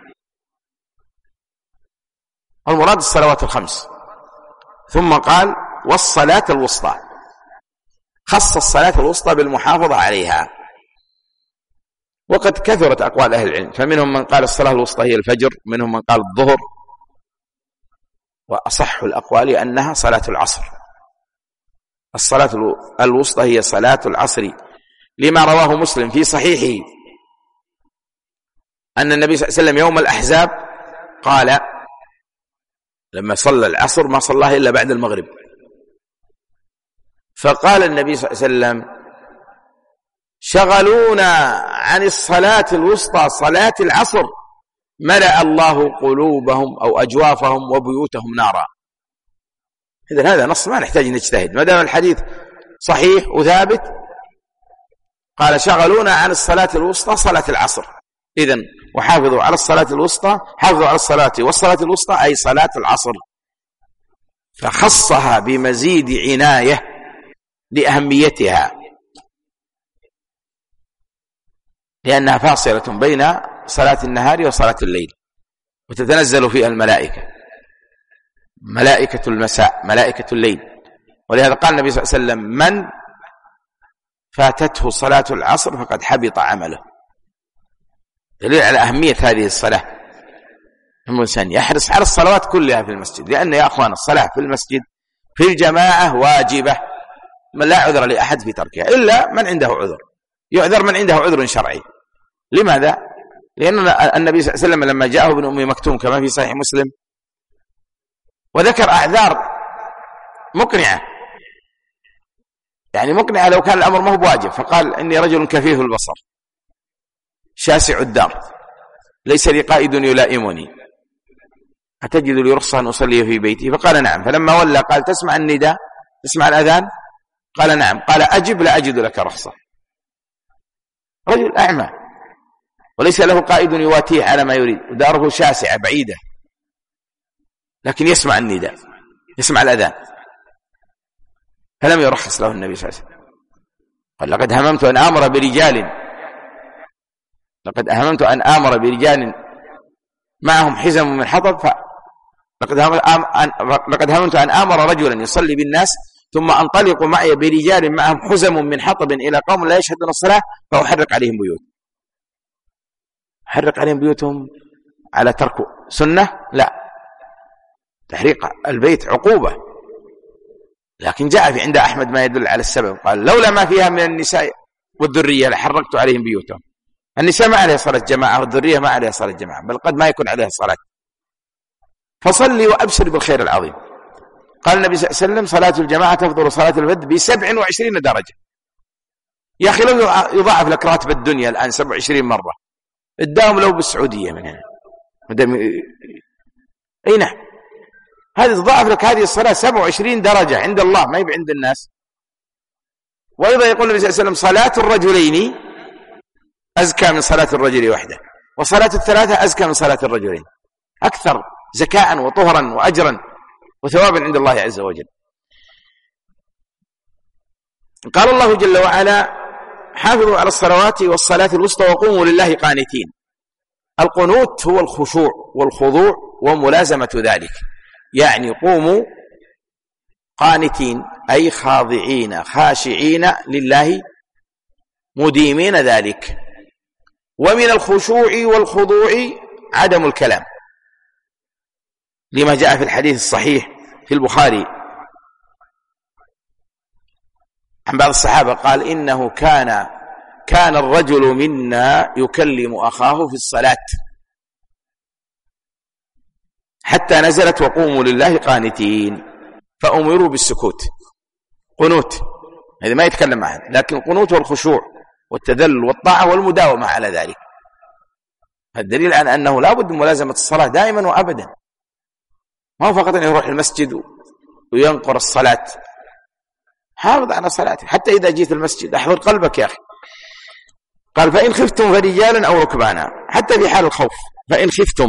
المراد الصلوات الخمس. ثم قال والصلاة الوسطى، خص الصلاة الوسطى بالمحافظة عليها. وقد كثرت أقوال أهل العلم، فمنهم من قال الصلاة الوسطى هي الفجر، منهم من قال الظهر، وأصح الأقوال أنها صلاة العصر. الصلاة الوسطى هي صلاة العصر، لما رواه مسلم في صحيحه أن النبي صلى الله عليه وسلم يوم الأحزاب قال لما صلى العصر ما صلاه إلا بعد المغرب، فقال النبي صلى الله عليه وسلم شغلونا عن الصلاة الوسطى صلاة العصر ملأ الله قلوبهم أو أجوافهم وبيوتهم نارا. إذن هذا نص ما نحتاج نجتهد، ما دام الحديث صحيح وثابت. قال شغلونا عن الصلاة الوسطى صلاة العصر. إذن وحافظوا على الصلاة الوسطى، حافظوا على الصلاة والصلاة الوسطى أي صلاة العصر، فخصها بمزيد عناية لأهميتها، لأنها فاصلة بين صلاة النهار وصلاة الليل، وتتنزل فيها الملائكة، ملائكة المساء ملائكة الليل. ولهذا قال النبي صلى الله عليه وسلم من فاتته صلاة العصر فقد حبط عمله. دليل على أهمية هذه الصلاة. الإنسان يحرص على الصلوات كلها في المسجد، لأن يا أخوان الصلاة في المسجد في الجماعة واجبة، من لا عذر لأحد في تركها إلا من عنده عذر، يعذر من عنده عذر شرعي. لماذا؟ لأن النبي صلى الله عليه وسلم لما جاءه ابن أم مكتوم كما في صحيح مسلم وذكر أعذار مقنعة، يعني مقنعة لو كان الأمر ما هو بواجب، فقال إني رجل كفيف البصر شاسع الدار ليس لي قائد يلائمني، أتجد لي رخصة أن أصلي في بيتي؟ فقال نعم. فلما ولى قال تسمع النداء، تسمع الأذان؟ قال نعم. قال أجب لا أجد لك رخصة. رجل أعمى وليس له قائد يواتيه على ما يريد، وداره شاسعة بعيدة، لكن يسمع النداء، يسمع الأذان، فلم يرخص له النبي صلى الله عليه وسلم. قال لقد هممت أن آمر برجال لقد هممت أن آمر برجال معهم حزم من حطب ف... لقد لقد هممت أن آمر رجلا يصلي بالناس ثم أنطلق معي برجال معهم حزم من حطب إلى قوم لا يشهدون الصلاة فأحرق عليهم بيوت. حرق عليهم بيوتهم على ترك سنة؟ لا، تحريق البيت عقوبة. لكن جاء في عند أحمد ما يدل على السبب، قال لولا ما فيها من النساء والذرية لحرقت عليهم بيوتهم. النساء ما عليها صلاة جماعة والذرية ما عليها صلاة جماعة، بل قد ما يكون عليها صلاة. فصلي وأبشر بالخير العظيم. قال النبي صلى الله عليه وسلم صلاة الجماعة تفضل صلاة الفرد بسبع وعشرين درجة. يا أخي لو يضاعف لك راتب الدنيا الآن سبع وعشرين مرة، الداوم لو بالسعودية من هنا مدام... أي نعم، هذه تضاعف لك هذه الصلاة سبع وعشرين درجة عند الله، ما يبقى عند الناس. وأيضا يقول النبي صلى الله عليه وسلم صلاة الرجلين أزكى من صلاة الرجل وحده، وصلاة الثلاثة أزكى من صلاة الرجلين، أكثر زكاء وطهرا وأجرا وثوابا عند الله عز وجل. قال الله جل وعلا حافظوا على الصلوات والصلاة الوسطى وقوموا لله قانتين. القنوت هو الخشوع والخضوع وملازمة ذلك، يعني قوموا قانتين أي خاضعين خاشعين لله مديمين ذلك. ومن الخشوع والخضوع عدم الكلام، لما جاء في الحديث الصحيح في البخاري عن بعض الصحابة قال إنه كان كان الرجل منا يكلم أخاه في الصلاة حتى نزلت وقوموا لله قانتين فأمروا بالسكوت. قنوت هذا ما يتكلم معه، لكن قنوت والخشوع والتذلل والطاعة والمداومة على ذلك. الدليل على أنه لا بد من ملازمة الصلاة دائما وأبدا، ما هو فقط أن يروح المسجد وينقر الصلاة. حافظ على صلاته حتى إذا جيت المسجد، أحضر قلبك يا أخي. قال فإن خفتم فرجالا أو ركبانا، حتى في حال الخوف. فإن خفتم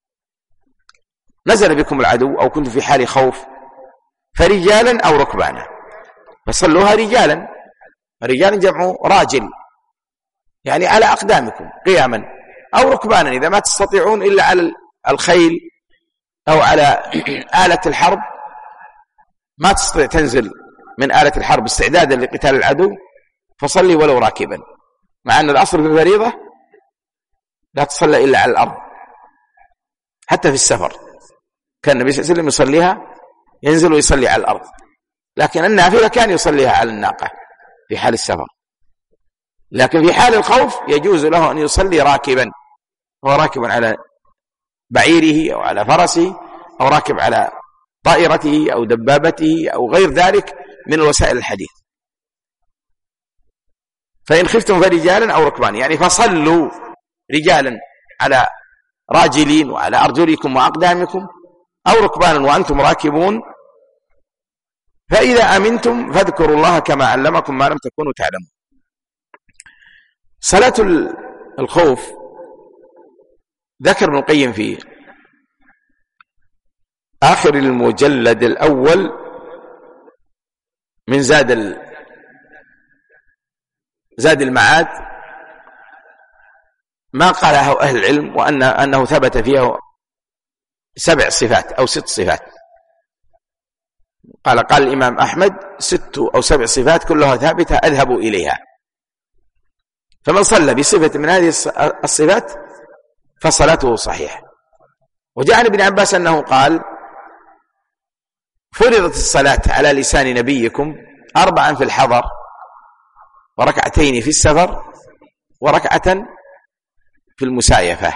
نزل بكم العدو أو كنتم في حال خوف فرجالا أو ركبانا، فصلوها رجالا. رجالا جمع راجل، يعني على أقدامكم قياما، أو ركبانا إذا ما تستطيعون إلا على الخيل أو على آلة الحرب، ما تستطيع تنزل من آلة الحرب استعدادا لقتال العدو، فصلي ولو راكبا، مع أن الأصل في الفريضة لا تصلى إلا على الأرض حتى في السفر. كان النبي صلى الله عليه وسلم يصليها ينزل ويصلي على الأرض، لكن النافلة كان يصليها على الناقة في حال السفر. لكن في حال الخوف يجوز له أن يصلي راكبا، هو راكب على بعيره أو على فرسه أو راكب على طائرته أو دبابته أو غير ذلك من وسائل الحديث. فإن خفتم فرجالا أو ركبان، يعني فصلوا رجالا على راجلين وعلى أرجلكم وأقدامكم، أو ركبانا وأنتم راكبون. فإذا أمنتم فاذكروا الله كما علمكم ما لم تكونوا تعلمون. صلاة الخوف ذكر ابن القيم في آخر المجلد الأول من زاد زاد المعاد ما قاله أهل العلم، وأن أنه ثبت فيه سبع صفات أو ست صفات. قال قال الإمام أحمد ست أو سبع صفات كلها ثابتة أذهب إليها، فمن صلى بصفة من هذه الصفات فصلاته صحيحة. وجاء عن ابن عباس أنه قال فرضت الصلاة على لسان نبيكم أربعا في الحضر وركعتين في السفر وركعة في المسايفة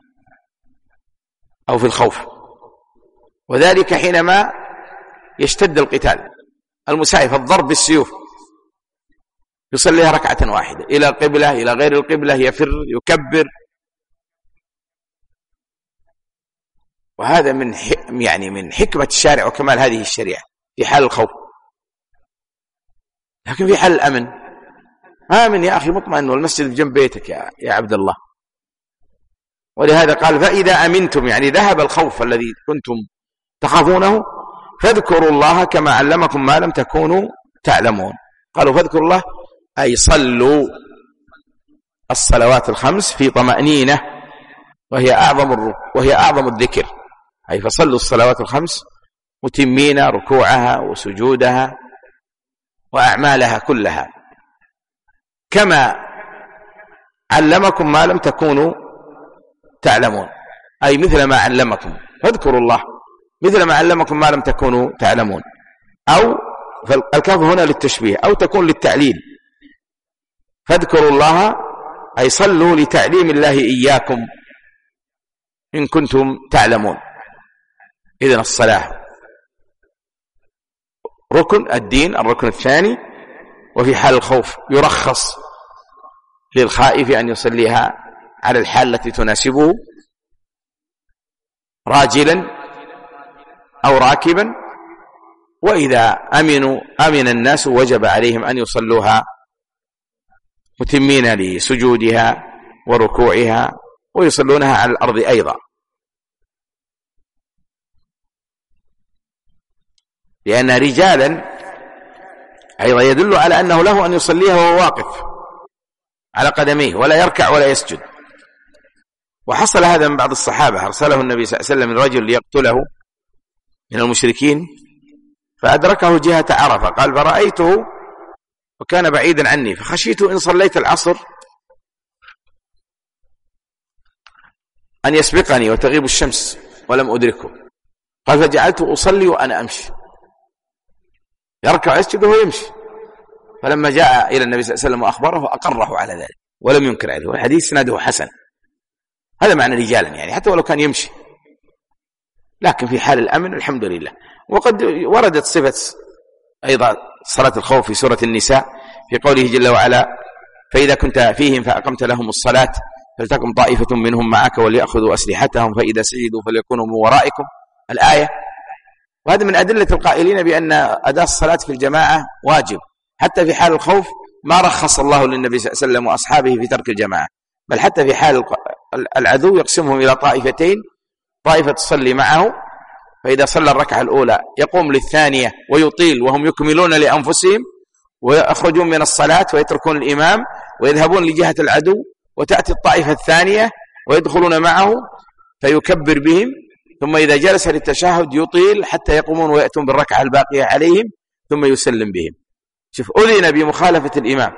أو في الخوف، وذلك حينما يشتد القتال. المسايفة الضرب بالسيوف يصليها ركعة واحدة، إلى القبلة إلى غير القبلة، يفر يكبر. وهذا من يعني من حكمة الشارع وكمال هذه الشريعة في حال الخوف. لكن في حال الأمن، آمن يا أخي مطمئن، والمسجد بجنب بيتك يا, يا عبد الله. ولهذا قال فإذا أمنتم، يعني ذهب الخوف الذي كنتم تخافونه، فاذكروا الله كما علمكم ما لم تكونوا تعلمون. قالوا فاذكروا الله أي صلوا الصلوات الخمس في طمأنينة، وهي أعظم وهي أعظم الذكر، أي فصلوا الصلوات الخمس متمين ركوعها وسجودها وأعمالها كلها كما علمكم ما لم تكونوا تعلمون، أي مثل ما علمكم، فاذكروا الله مثل ما علمكم ما لم تكونوا تعلمون. أو فالكاف هنا للتشبيه، أو تكون للتعليل. فاذكروا الله أي صلوا لتعليم الله إياكم إن كنتم تعلمون. إذن الصلاة ركن الدين، الركن الثاني. وفي حال الخوف يرخص للخائف أن يصليها على الحال التي تناسبه، راجلا أو راكبا. وإذا أمنوا أمن الناس وجب عليهم أن يصلوها متمين لسجودها وركوعها، ويصلونها على الأرض أيضا، لأن رجالا أيضا يدل على أنه له أن يصليها وهو واقف على قدميه ولا يركع ولا يسجد. وحصل هذا من بعض الصحابة، أرسله النبي صلى الله عليه وسلم الرجل ليقتله من المشركين، فأدركه جهة عرفة، قال فرأيته وكان بعيدا عني، فخشيت إن صليت العصر أن يسبقني وتغيب الشمس ولم أدركه. قال فجعلت أصلي وأنا أمشي، يركع ويسجد وهو يمشي. فلما جاء إلى النبي صلى الله عليه وسلم وأخبره أقره على ذلك ولم ينكر عليه، والحديث سنده حسن. هذا معنى رجالا، يعني حتى ولو كان يمشي، لكن في حال الأمن الحمد لله. وقد وردت صفة أيضا صلاة الخوف في سورة النساء في قوله جل وعلا فإذا كنت فيهم فأقمت لهم الصلاة فلتقم طائفة منهم معك وليأخذوا أسلحتهم فإذا سجدوا فليكونوا من ورائكم، الآية. وهذا من أدلة القائلين بأن أداء الصلاة في الجماعة واجب حتى في حال الخوف، ما رخص الله للنبي صلى الله عليه وسلم وأصحابه في ترك الجماعة، بل حتى في حال العدو يقسمهم إلى طائفتين، طائفة تصلي معه فإذا صلى الركعة الأولى يقوم للثانية ويطيل وهم يكملون لأنفسهم، ويخرجون من الصلاة ويتركون الإمام ويذهبون لجهة العدو، وتأتي الطائفة الثانية ويدخلون معه فيكبر بهم، ثم إذا جلس للتشهد يطيل حتى يقومون ويأتون بالركعة الباقية عليهم ثم يسلم بهم. شوف، أذن بمخالفة الإمام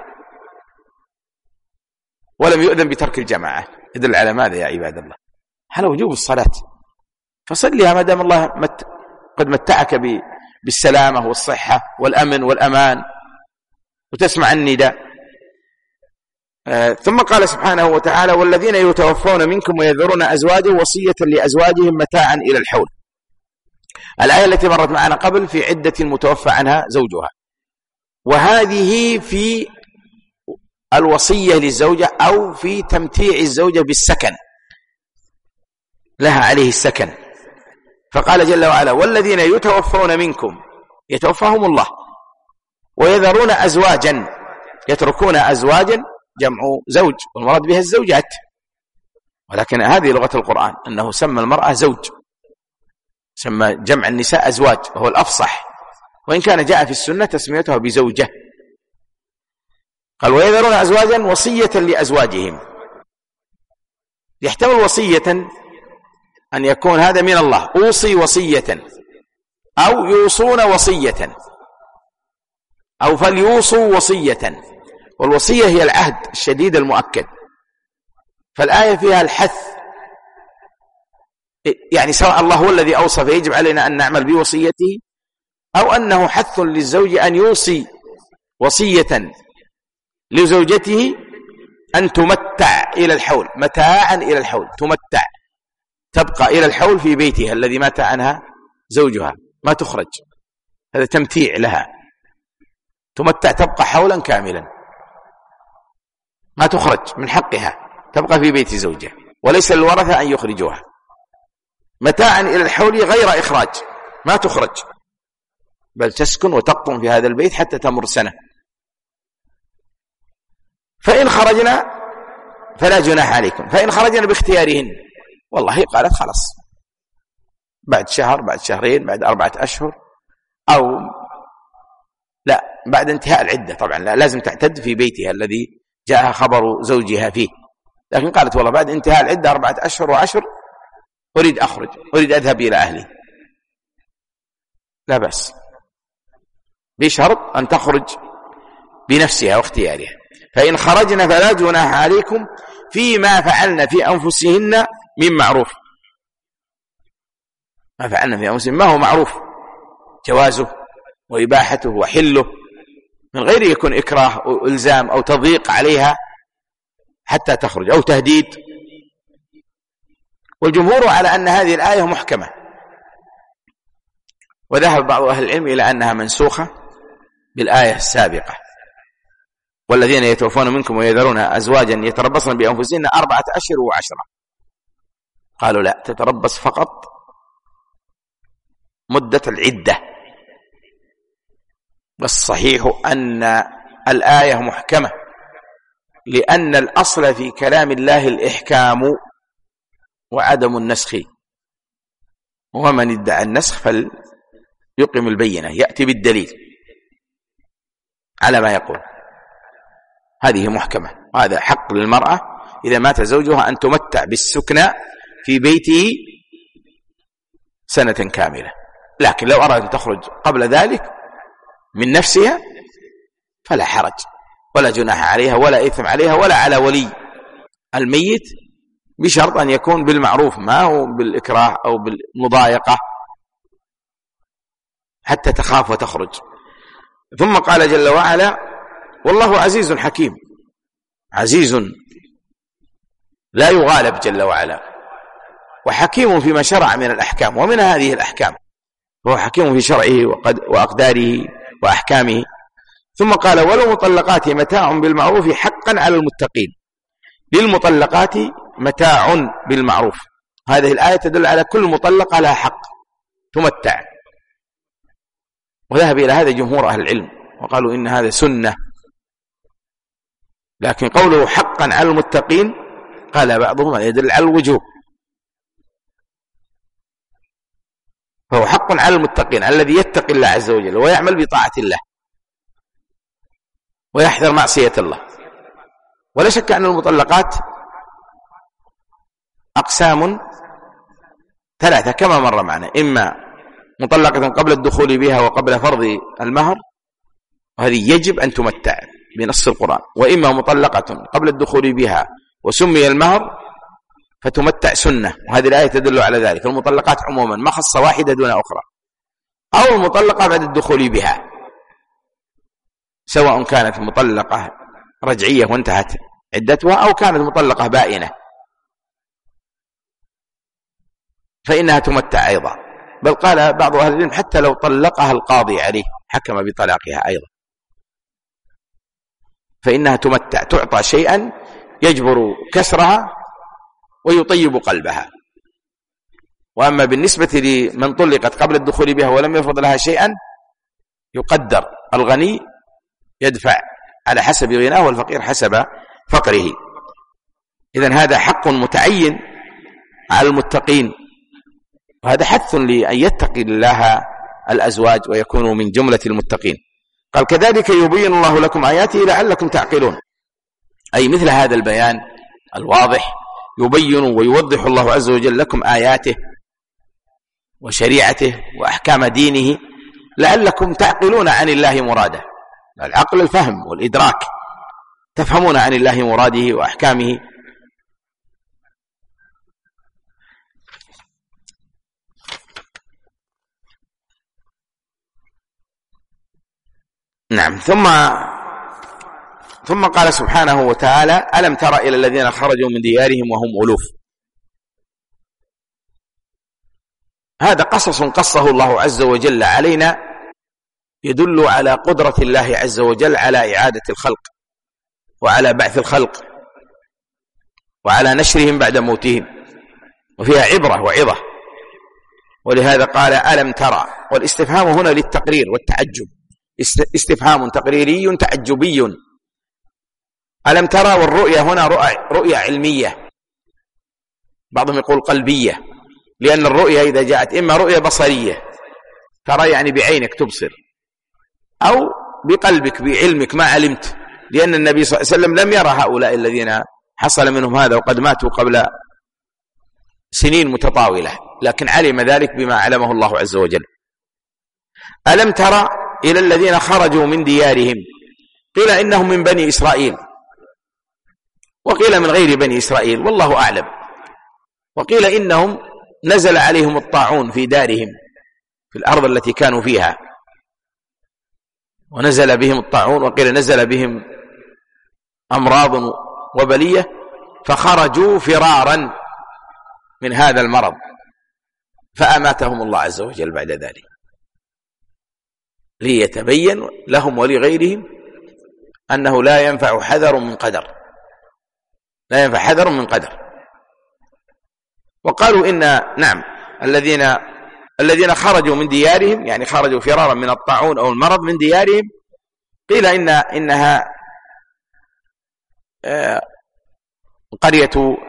ولم يؤذن بترك الجماعة، يدل على ماذا يا عباد الله؟ على وجوب الصلاة، فصلها ما دام الله مت قد متعك بالسلامة والصحة والأمن والأمان وتسمع النداء. آه ثم قال سبحانه وتعالى والذين يتوفون منكم ويذرون أزواجا وصية لأزواجهم متاعا إلى الحول. الآية التي مرت معنا قبل في عدة المتوفى عنها زوجها، وهذه في الوصية للزوجة أو في تمتيع الزوجة بالسكن، لها عليه السكن. فقال جل وعلا والذين يتوفون منكم، يتوفاهم الله، ويذرون أزواجا، يتركون أزواجا جمع زوج، والمراد بها الزوجات، ولكن هذه لغة القرآن أنه سمى المرأة زوج، سمى جمع النساء أزواج وهو الأفصح، وإن كان جاء في السنة تسميتها بزوجة. قال ويذرون أزواجا وصية لأزواجهم، يحتمل وصية أن يكون هذا من الله، أوصي وصية، أو يوصون وصية، أو فليوصوا وصية، والوصية هي العهد الشديد المؤكد. فالآية فيها الحث، يعني سواء الله هو الذي أوصى فيجب علينا أن نعمل بوصيته، أو أنه حث للزوج أن يوصي وصية لزوجته أن تمتع إلى الحول، متاعا إلى الحول، تمتع، تبقى إلى الحول في بيتها الذي مات عنها زوجها، ما تخرج، هذا تمتيع لها، تمتع، تبقى حولا كاملا، ما تخرج من حقها، تبقى في بيت زوجها، وليس للورثة أن يخرجوها متاعا إلى الحول غير إخراج، ما تخرج بل تسكن وتقطن في هذا البيت حتى تمر سنة. فإن خرجنا فلا جناح عليكم، فإن خرجنا باختيارهن، والله قالت خلاص بعد شهر، بعد شهرين، بعد أربعة أشهر، أو لا بعد انتهاء العدة، طبعا لا لازم تعتد في بيتها الذي جاءها خبر زوجها فيه، لكن قالت والله بعد انتهاء العدة أربعة أشهر وعشر أريد أخرج، أريد أذهب إلى أهلي، لا بأس، بشرط أن تخرج بنفسها واختيارها. فإن خرجنا فلا جناح عليكم فيما فعلن في أنفسهن من معروف. ما فعلن في أنفسهن ما هو معروف، جوازه وإباحته وحله، من غير يكون إكراه أو إلزام أو تضييق عليها حتى تخرج أو تهديد. والجمهور على أن هذه الآية محكمة، وذهب بعض أهل العلم إلى أنها منسوخة بالآية السابقة: والذين يتوفون منكم ويذرون أزواجا يتربصن بأنفسهن أربعة أشهر وعشرة. قالوا لا، تتربص فقط مدة العدة. والصحيح أن الآية محكمة، لأن الأصل في كلام الله الإحكام وعدم النسخ، ومن ادعى النسخ فليقم البينة، يأتي بالدليل على ما يقول. هذه محكمة، وهذا حق للمرأة إذا مات زوجها أن تمتع بالسكنى في بيته سنة كاملة. لكن لو أراد أن تخرج قبل ذلك من نفسها فلا حرج ولا جناح عليها ولا إثم عليها ولا على ولي الميت، بشرط أن يكون بالمعروف، ما هو بالإكراه أو بالمضايقة حتى تخاف وتخرج. ثم قال جل وعلا: والله عزيز حكيم. عزيز لا يغالب جل وعلا، وحكيم فيما شرع من الأحكام، ومن هذه الأحكام وهو حكيم في شرعه وأقداره وأحكامه. ثم قال: وللمطلقات متاع بالمعروف حقا على المتقين. للمطلقات متاع بالمعروف، هذه الآية تدل على كل مطلقة لها حق تمتع، وذهب إلى هذا جمهور أهل العلم وقالوا إن هذا سنة. لكن قوله حقا على المتقين قال بعضهم يدل على الوجوب، فهو حق على المتقين الذي يتقي الله عز وجل ويعمل بطاعة الله ويحذر معصية الله. ولا شك أن المطلقات أقسام ثلاثة كما مر معنا: إما مطلقة قبل الدخول بها وقبل فرض المهر، وهذه يجب أن تمتع بنص القرآن، وإما مطلقة قبل الدخول بها وسمي المهر فتمتع سنة، وهذه الآية تدل على ذلك. المطلقات عموما ما خص واحدة دون أخرى. أو المطلقة بعد الدخول بها، سواء كانت مطلقة رجعية وانتهت عدتها أو كانت مطلقة بائنة فإنها تمتع أيضا. بل قال بعض أهل العلم حتى لو طلقها القاضي عليه حكم بطلاقها أيضا فإنها تمتع، تعطى شيئا يجبر كسرها ويطيب قلبها. وأما بالنسبة لمن طلقت قبل الدخول بها ولم يفرض لها شيئا، يقدر الغني يدفع على حسب غناه والفقير حسب فقره. إذن هذا حق متعين على المتقين، وهذا حث لأن يتقي الله الأزواج ويكونوا من جملة المتقين. قال: كذلك يبين الله لكم آياته لعلكم تعقلون، أي مثل هذا البيان الواضح يبين ويوضح الله عز وجل لكم آياته وشريعته وأحكام دينه لعلكم تعقلون عن الله مراده. العقل الفهم والإدراك، تفهمون عن الله مراده وأحكامه. نعم. ثم ثم قال سبحانه وتعالى: ألم تر إلى الذين خرجوا من ديارهم وهم ألوف. هذا قصص قصه الله عز وجل علينا يدل على قدرة الله عز وجل على إعادة الخلق وعلى بعث الخلق وعلى نشرهم بعد موتهم، وفيها عبرة وعظة ولهذا قال ألم ترى، والاستفهام هنا للتقرير والتعجب، استفهام تقريري تعجبي. ألم ترى، والرؤية هنا رؤية علمية، بعضهم يقول قلبية، لأن الرؤية إذا جاءت إما رؤية بصرية ترى يعني بعينك تبصر، أو بقلبك بعلمك ما علمت، لأن النبي صلى الله عليه وسلم لم يرى هؤلاء الذين حصل منهم هذا وقد ماتوا قبل سنين متطاولة، لكن علم ذلك بما علمه الله عز وجل. ألم ترى إلى الذين خرجوا من ديارهم، قيل إنهم من بني إسرائيل، وقيل من غير بني إسرائيل والله أعلم، وقيل إنهم نزل عليهم الطاعون في دارهم في الأرض التي كانوا فيها، ونزل بهم الطاعون، وقيل نزل بهم أمراض وبلية فخرجوا فرارا من هذا المرض فأماتهم الله عز وجل بعد ذلك، ليتبين لهم ولغيرهم أنه لا ينفع حذر من قدر، لا ينفع حذر من قدر. وقالوا إن نعم الذين الذين خرجوا من ديارهم، يعني خرجوا فرارا من الطاعون أو المرض من ديارهم، قيل إن إنها قرية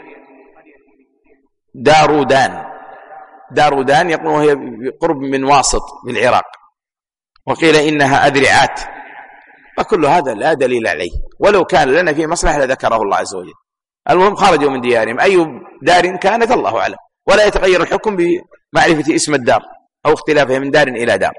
دارودان، دارودان يقولون وهي قرب من واسط بالعراق، وقيل إنها أذرعات، وكل هذا لا دليل عليه، ولو كان لنا فيه مصلحة لذكره الله عز وجل. المهم خرجوا من ديارهم، أي دار كانت الله أعلم، ولا يتغير الحكم بمعرفة اسم الدار أو اختلافه من دار إلى دار.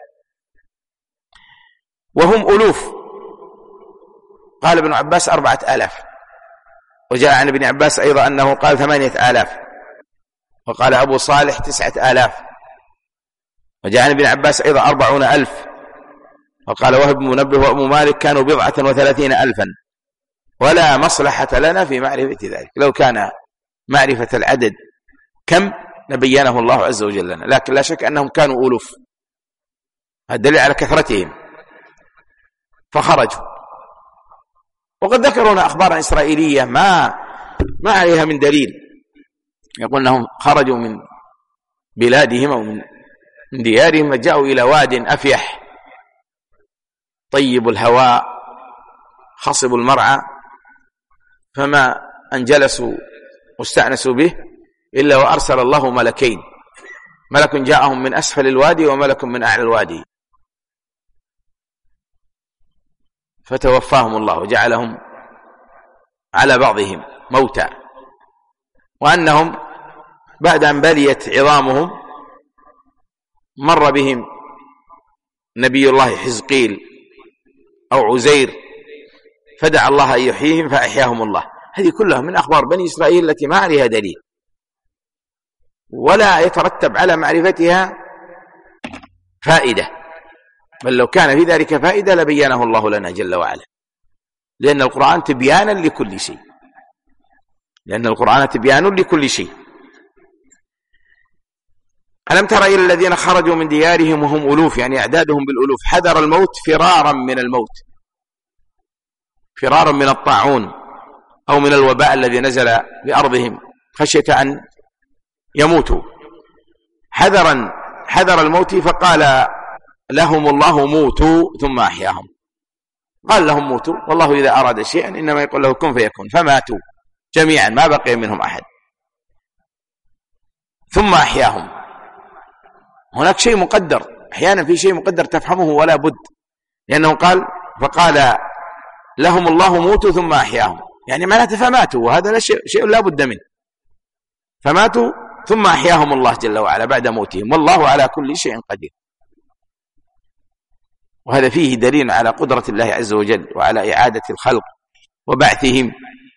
وهم ألوف، قال ابن عباس أربعة آلاف، وجاء عن ابن عباس أيضا أنه قال ثمانية آلاف، وقال أبو صالح تسعة آلاف، وجاء عن ابن عباس أيضا أربعون ألف، وقال وهب بن منبه وأم مالك كانوا بضعة وثلاثين ألفا، ولا مصلحة لنا في معرفة ذلك، لو كان معرفة العدد كم نبينه الله عز وجل لنا، لكن لا شك أنهم كانوا ألوف، هذا دليل على كثرتهم فخرجوا. وقد ذكروا أخبارا إسرائيلية ما ما عليها من دليل، يقول أنهم خرجوا من بلادهم أو من ديارهم وجاءوا إلى واد أفيح طيب الهواء خصب المرعى، فما أن جلسوا واستأنسوا به إلا وأرسل الله ملكين، ملك جاءهم من أسفل الوادي وملك من أعلى الوادي، فتوفاهم الله وجعلهم على بعضهم موتى، وأنهم بعد أن بليت عظامهم مر بهم نبي الله حزقيل أو عزير فدعا الله أن يحييهم فأحياهم الله. هذه كلها من أخبار بني إسرائيل التي ما عليها دليل ولا يترتب على معرفتها فائدة، بل لو كان في ذلك فائدة لبينه الله لنا جل وعلا، لأن القرآن تبيانا لكل شيء، لأن القرآن تبيان لكل شيء. ألم تر إلى الذين خرجوا من ديارهم وهم ألوف، يعني أعدادهم بالألوف، حذر الموت فرارا من الموت، فرارا من الطاعون أو من الوباء الذي نزل بأرضهم خشية أن يموتوا، حذرا حذر الموت، فقال لهم الله موتوا ثم أحياهم، قال لهم موتوا، والله إذا أراد شيئا إنما يقول له كن فيكون، فماتوا جميعا ما بقي منهم أحد، ثم أحياهم. هناك شيء مقدر، أحيانا في شيء مقدر تفهمه ولا بد، لأنه قال فقال لهم الله موتوا ثم أحياهم، يعني معناته فماتوا، وهذا لا شيء, شيء لا بد منه، فماتوا ثم أحياهم الله جل وعلا بعد موتهم، والله على كل شيء قدير. وهذا فيه دليل على قدرة الله عز وجل وعلى إعادة الخلق وبعثهم.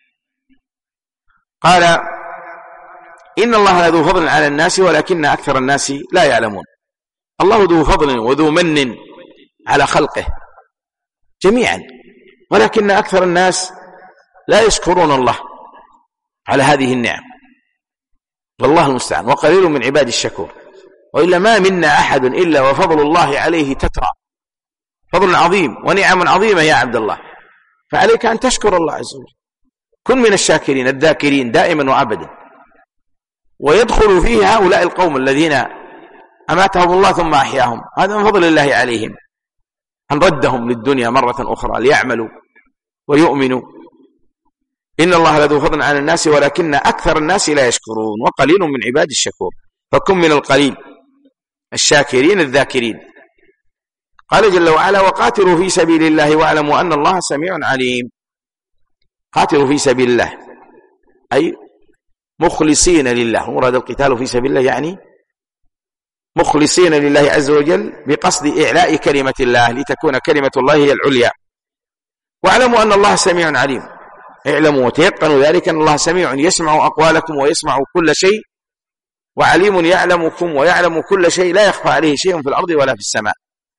قال إن الله لذو فضل على الناس ولكن أكثر الناس لا يعلمون. الله ذو فضل وذو من على خلقه جميعا، ولكن أكثر الناس لا يشكرون الله على هذه النعم، والله المستعان، وقليل من عباد الشكور. وإلا ما منا أحد إلا وفضل الله عليه تترى، فضل عظيم ونعم عظيمة يا عبد الله، فعليك أن تشكر الله عز وجل، كن من الشاكرين الذاكرين دائما وأبدا. ويدخل فيه هؤلاء القوم الذين أماتهم الله ثم أحياهم، هذا من فضل الله عليهم أن ردهم للدنيا مرة أخرى ليعملوا ويؤمنوا. إن الله لذو فضل على الناس ولكن أكثر الناس لا يشكرون وقليل من عباد الشكور، فكن من القليل الشاكرين الذاكرين. قال جل وعلا وقاتلوا في سبيل الله واعلموا أن الله سميع عليم. قاتلوا في سبيل الله أي مخلصين لله، مراد القتال في سبيل الله يعني مخلصين لله عز وجل بقصد إعلاء كلمة الله لتكون كلمة الله هي العليا. واعلموا أن الله سميع عليم، اعلموا وتيقنوا ذلك أن الله سميع يسمع أقوالكم ويسمع كل شيء، وعليم يعلمكم ويعلم كل شيء، لا يخفى عليه شيء في الأرض ولا في السماء.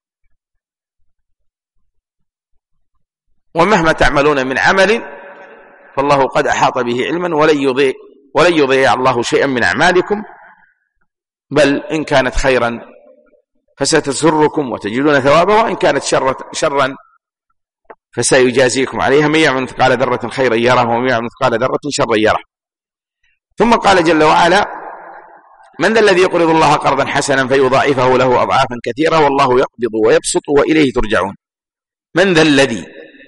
ومهما تعملون من عمل فالله قد أحاط به علما ولن يضيع ولن يضيع الله شيئا من أعمالكم، بل إن كانت خيرا فستسركم وتجدون ثوابه، وإن كانت شر شرا فسيجازيكم عليها، من يعمل مثقال ذرة خيرا يره ومن يعمل مثقال ذرة شرا يره. ثم قال جل وعلا من ذا الذي يقرض الله قرضا حسنا فيضاعفه له أضعافا كثيرة والله يقبض ويبسط وإليه ترجعون. من ذا الذي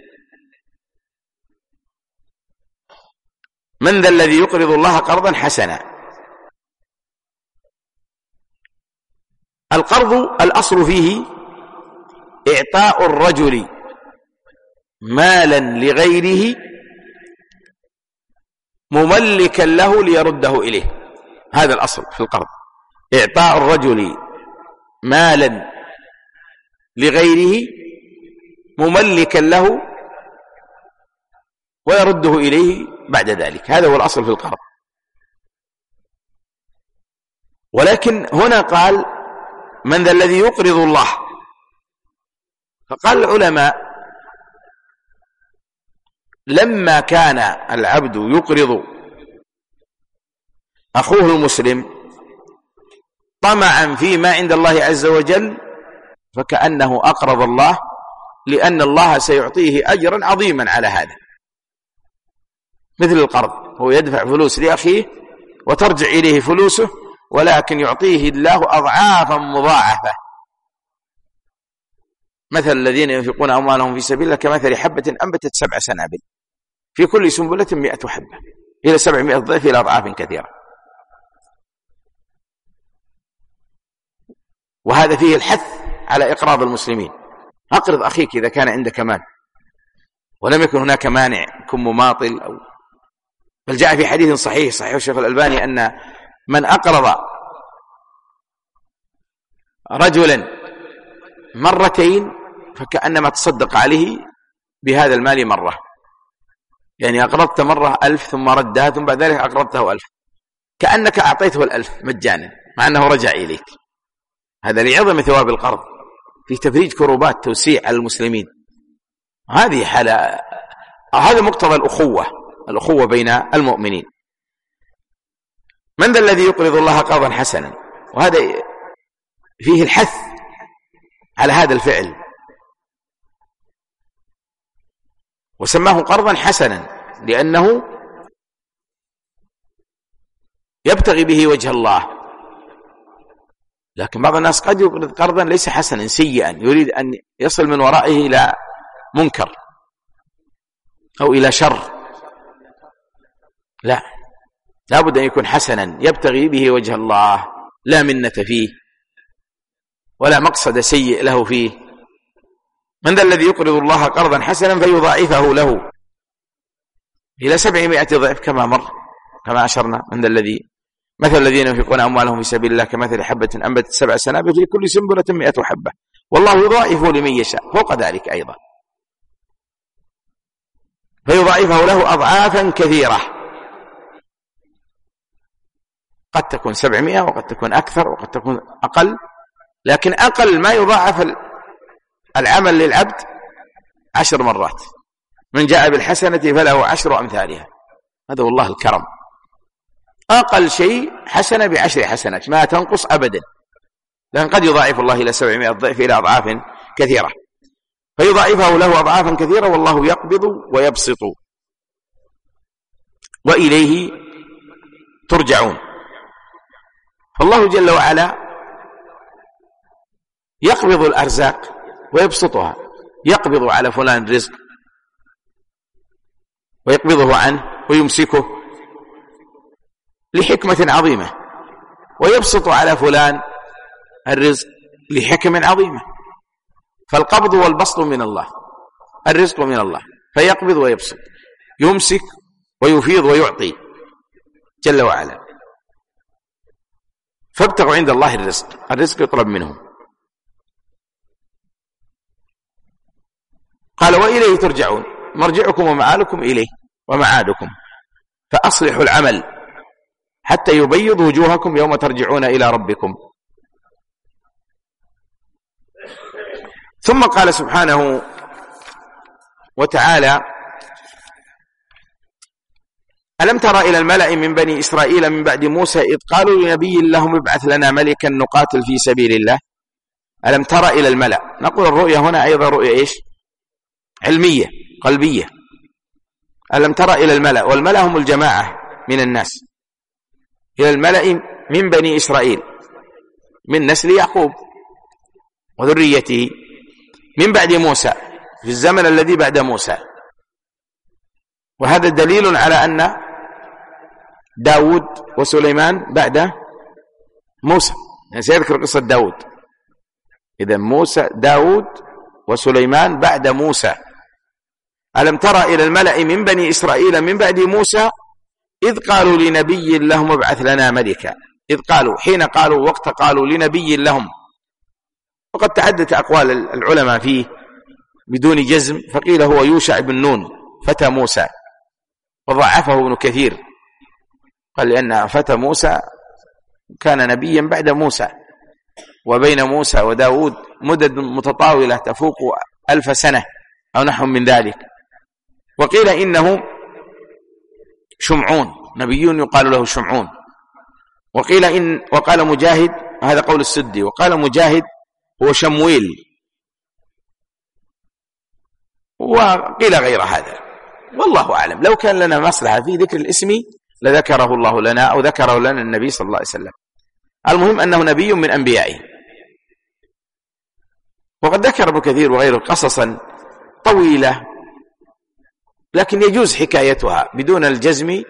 من ذا الذي يقرض الله قرضا حسنا. القرض الأصل فيه إعطاء الرجل مالا لغيره مملكا له ليرده إليه، هذا الأصل في القرض، إعطاء الرجل مالا لغيره مملكا له ويرده إليه بعد ذلك، هذا هو الأصل في القرض. ولكن هنا قال من ذا الذي يقرض الله، فقال العلماء لما كان العبد يقرض أخوه المسلم طمعا فيما عند الله عز وجل فكأنه أقرض الله، لأن الله سيعطيه أجرا عظيما على هذا، مثل القرض، هو يدفع فلوس لأخيه وترجع إليه فلوسه، ولكن يعطيه الله أضعافا مضاعفة. مثل الذين ينفقون أموالهم في سبيل الله كمثل حبة أنبتت سبع سنابل في كل سنبلة مئة حبة إلى سبعمائة ضعف إلى أضعاف كثيرة. وهذا فيه الحث على إقراض المسلمين، أقرض أخيك إذا كان عندك مال ولم يكن هناك مانع، كن مماطل أو بل جاء في حديث صحيح صحيح الشيخ الألباني أن من أقرض رجلا مرتين فكأنما تصدق عليه بهذا المال مرة، يعني أقرضت مرة ألف ثم ردها ثم بعد ذلك أقرضته ألف، كأنك أعطيته الألف مجانا مع أنه رجع إليك. هذا لعظم ثواب القرض في تفريج كروبات، توسيع على المسلمين. هذه حالة، هذا مقتضى الأخوة، الأخوة بين المؤمنين. من ذا الذي يقرض الله قرضا حسنا، وهذا فيه الحث على هذا الفعل، وسماه قرضا حسنا لأنه يبتغي به وجه الله. لكن بعض الناس قد يقرض قرضا ليس حسنا، سيئا، يريد أن يصل من ورائه إلى منكر أو إلى شر. لا، لابد أن يكون حسنا يبتغي به وجه الله، لا منة فيه ولا مقصد سيء له فيه. من ذا الذي يقرض الله قرضا حسنا فيضاعفه له إلى سبعمائة ضعف كما مر كما أشرنا. من ذا الذي مثل الذين ينفقون أموالهم في سبيل الله كمثل حبة أنبتت سبع سنابل في كل سنبلة مئة حبة والله يضاعف لمن يشاء فوق ذلك أيضا، فيضاعفه له أضعافا كثيرة، قد تكون سبعمائة وقد تكون أكثر وقد تكون أقل، لكن أقل ما يضاعف العمل للعبد عشر مرات. من جاء بالحسنة فله عشر أمثالها، هذا والله الكرم. أقل شيء حسنة بعشر حسنات ما تنقص أبدا، لأن قد يضاعف الله إلى سبعمائة ضعف إلى أضعاف كثيرة، فيضاعفه له أضعافا كثيرة والله يقبض ويبسط وإليه ترجعون. فالله جل وعلا يقبض الأرزاق ويبسطها، يقبض على فلان الرزق ويقبضه عنه ويمسكه لحكمة عظيمة، ويبسط على فلان الرزق لحكم عظيمة. فالقبض والبسط من الله، الرزق من الله، فيقبض ويبسط، يمسك ويفيض ويعطي جل وعلا. فابتغوا عند الله الرزق، الرزق يطلب منه. قال وإليه ترجعون، مرجعكم ومعالكم إليه ومعادكم، فأصلحوا العمل حتى يبيض وجوهكم يوم ترجعون إلى ربكم. ثم قال سبحانه وتعالى ألم تر إلى الملأ من بني إسرائيل من بعد موسى إذ قالوا لنبي لهم ابعث لنا ملكا نقاتل في سبيل الله. ألم تر إلى الملأ، نقول الرؤية هنا أيضا رؤية إيش؟ علمية قلبية. ألم تر إلى الملأ، والملأ هم الجماعة من الناس، إلى الملأ من بني إسرائيل من نسل يعقوب وذريته من بعد موسى، في الزمن الذي بعد موسى. وهذا دليل على أن داود وسليمان بعد موسى، يعني سيذكر قصة داود. إذا موسى داود وسليمان بعد موسى. ألم تر إلى الملأ من بني إسرائيل من بعد موسى إذ قالوا لنبي لهم ابعث لنا ملكا. إذ قالوا، حين قالوا، وقت قالوا لنبي لهم. وقد تعدت أقوال العلماء فيه بدون جزم، فقيل هو يوشع بن نون فتى موسى، وضعفه ابن كثير، قال لأن فتى موسى كان نبيا بعد موسى، وبين موسى وداود مدد متطاولة تفوق ألف سنة أو نحو من ذلك. وقيل إنه شمعون، نبي يقال له شمعون. وقيل إن وقال مجاهد، هذا قول السدي، وقال مجاهد هو شمويل، وقيل غير هذا، والله أعلم. لو كان لنا مصلحة في ذكر الاسم لذكره الله لنا أو ذكره لنا النبي صلى الله عليه وسلم. المهم أنه نبي من أنبيائه. وقد ذكر ابن كثير وغيره قصصا طويلة، لكن يجوز حكايتها بدون الجزم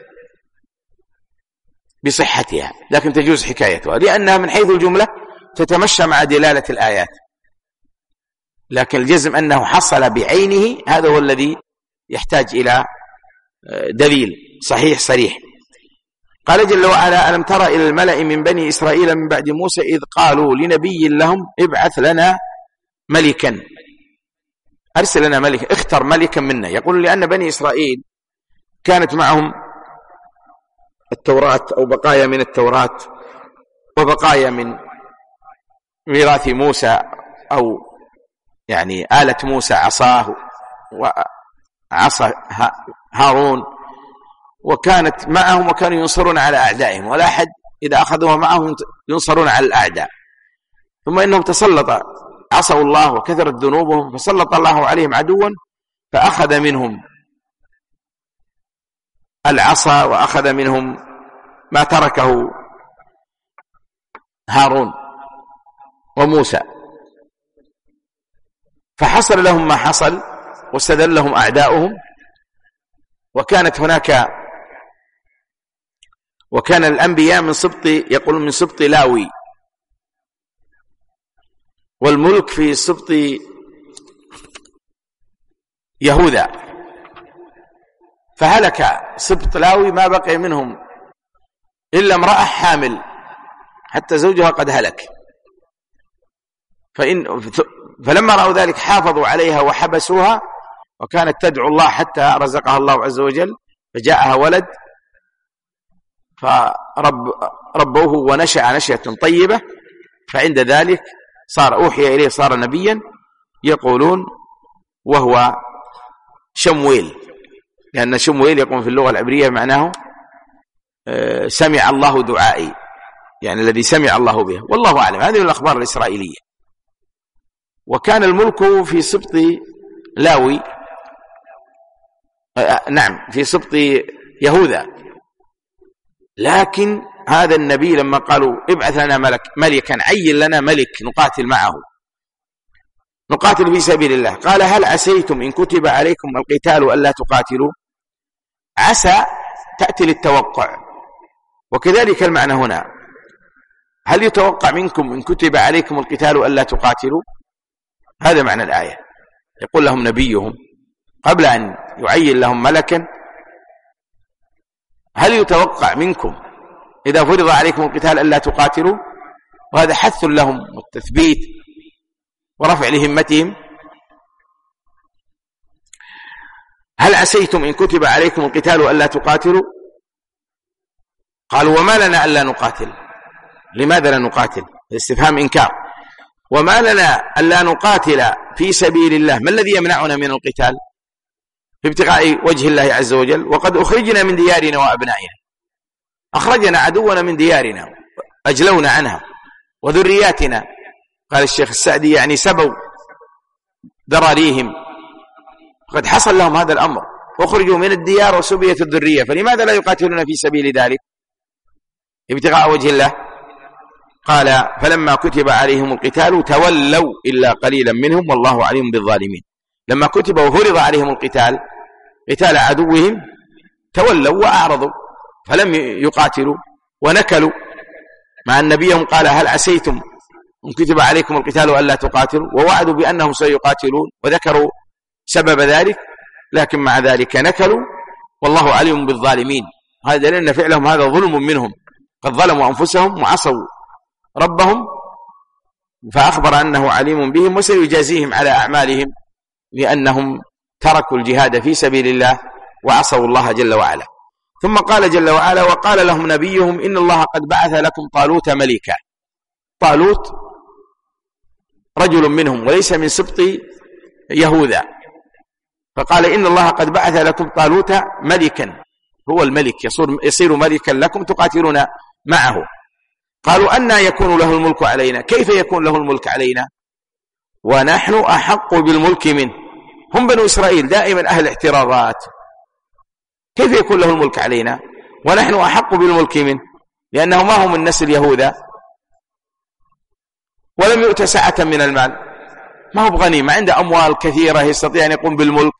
بصحتها، لكن تجوز حكايتها لأنها من حيث الجملة تتمشى مع دلالة الآيات. لكن الجزم أنه حصل بعينه هذا هو الذي يحتاج إلى دليل صحيح صريح. قال جل وعلا ألم تر إلى الملأ من بني إسرائيل من بعد موسى إذ قالوا لنبي لهم ابعث لنا ملكا، أرسل لنا ملكا، اختر ملكا منا. يقول لأن بني إسرائيل كانت معهم التوراة أو بقايا من التوراة وبقايا من ميراث موسى، أو يعني آلة موسى عصاه وعصا هارون، وكانت معهم وكانوا ينصرون على أعدائهم، ولا أحد إذا أخذوها معهم ينصرون على الأعداء. ثم إنهم تسلط، عصوا الله وكثرت ذنوبهم، فسلط الله عليهم عدوا فأخذ منهم العصا وأخذ منهم ما تركه هارون وموسى، فحصل لهم ما حصل واستذلهم أعداؤهم. وكانت هناك وكان الأنبياء من سبط، يقول من سبط لاوي، والملك في سبط يهوذا، فهلك سبط لاوي ما بقي منهم إلا امرأة حامل، حتى زوجها قد هلك. فإن فلما رأوا ذلك حافظوا عليها وحبسوها، وكانت تدعو الله حتى رزقها الله عز وجل، فجاءها ولد فربوه ونشأ نشأة طيبة، فعند ذلك صار أوحي إليه، صار نبيا. يقولون وهو شمويل، لأن شمويل يقول في اللغة العبرية معناه سمع الله دعائي، يعني الذي سمع الله به، والله أعلم. هذه الأخبار الإسرائيلية. وكان الملك في سبط لاوي، آه نعم في سبط يهوذا. لكن هذا النبي لما قالوا ابعث لنا ملك ملكا، عين لنا ملك نقاتل معه، نقاتل في سبيل الله. قال هل عسيتم إن كتب عليكم القتال ألا تقاتلوا؟ عسى تأتي للتوقع، وكذلك المعنى هنا. هل يتوقع منكم إن كتب عليكم القتال ألا تقاتلوا؟ هذا معنى الآية. يقول لهم نبيهم قبل أن يعين لهم ملكا: هل يتوقع منكم إذا فرض عليكم القتال ألا تقاتلوا؟ وهذا حث لهم والتثبيت ورفع لهمتهم. هل عسيتم إن كتب عليكم القتال ألا تقاتلوا؟ قالوا وما لنا ألا نقاتل. لماذا لا نقاتل؟ الاستفهام إنكار. وما لنا ألا نقاتل في سبيل الله، ما الذي يمنعنا من القتال؟ في ابتغاء وجه الله عز وجل، وقد أخرجنا من ديارنا وأبنائنا. أخرجنا عدونا من ديارنا، أجلونا عنها، وذرياتنا. قال الشيخ السعدي يعني سبوا ذراريهم، قد حصل لهم هذا الأمر، وخرجوا من الديار وسبيت الذرية، فلماذا لا يقاتلون في سبيل ذلك ابتغاء وجه الله؟ قال فلما كتب عليهم القتال تولوا إلا قليلا منهم والله عليم بالظالمين. لما كتب وفرض عليهم القتال، قتال عدوهم، تولوا وأعرضوا، فلم يقاتلوا ونكلوا، مع أن نبيهم قال هل عسيتم إن كتب عليكم القتال ألا تقاتلوا، ووعدوا بأنهم سيقاتلون وذكروا سبب ذلك، لكن مع ذلك نكلوا والله عليم بالظالمين. هذا لأن فعلهم هذا ظلم منهم، قد ظلموا أنفسهم وعصوا ربهم، فأخبر أنه عليم بهم وسيجازيهم على أعمالهم لأنهم تركوا الجهاد في سبيل الله وعصوا الله جل وعلا. ثم قال جل وعلا وقال لهم نبيهم إن الله قد بعث لكم طالوت ملكا. طالوت رجل منهم وليس من سبط يهوذا، فقال إن الله قد بعث لكم طالوت ملكا، هو الملك يصير ملكا لكم تقاتلون معه. قالوا أنى يكون له الملك علينا؟ كيف يكون له الملك علينا ونحن أحق بالملك منه؟ هم بنو إسرائيل دائما أهل اعتراضات، كيف يكون له الملك علينا ونحن أحق بالملك منه؟ لأنه ما هو من نسل يهوذا ولم يؤت سعة من المال، ما هو بغني، ما عنده أموال كثيرة يستطيع أن يقوم بالملك.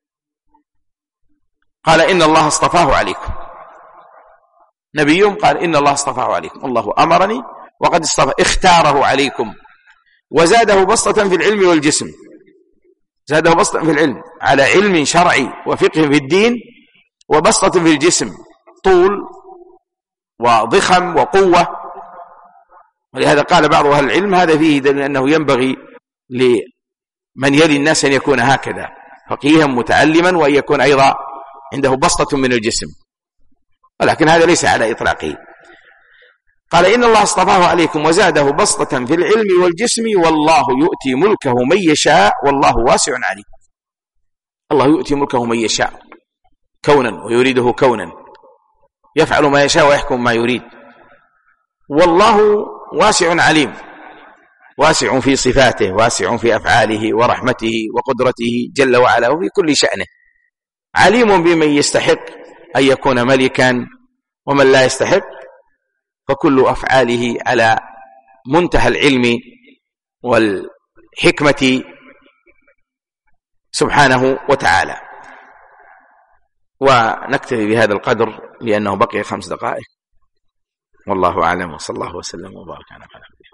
قال إن الله اصطفاه عليكم. نبيهم قال إن الله اصطفاه عليكم، الله أمرني وقد اصطفى اختاره عليكم وزاده بسطة في العلم والجسم. زاده بسطة في العلم، على علم شرعي وفقه في الدين، وبسطة في الجسم، طول وضخم وقوة. ولهذا قال بعض أهل العلم هذا فيه دليل أنه ينبغي لمن يلي الناس أن يكون هكذا فقيها متعلما، وأن يكون أيضا عنده بسطة من الجسم، ولكن هذا ليس على إطلاقه. قال إن الله اصطفاه عليكم وزاده بسطة في العلم والجسم والله يؤتي ملكه من يشاء والله واسع عليم. الله يؤتي ملكه من يشاء كونا ويريده كونا، يفعل ما يشاء ويحكم ما يريد. والله واسع عليم، واسع في صفاته، واسع في أفعاله ورحمته وقدرته جل وعلا وفي كل شأنه. عليم بمن يستحق أن يكون ملكا ومن لا يستحق، فكل أفعاله على منتهى العلم والحكمة سبحانه وتعالى. ونكتفي بهذا القدر لأنه بقي خمس دقائق، والله أعلم، وصلى الله وسلم وبارك على محمد.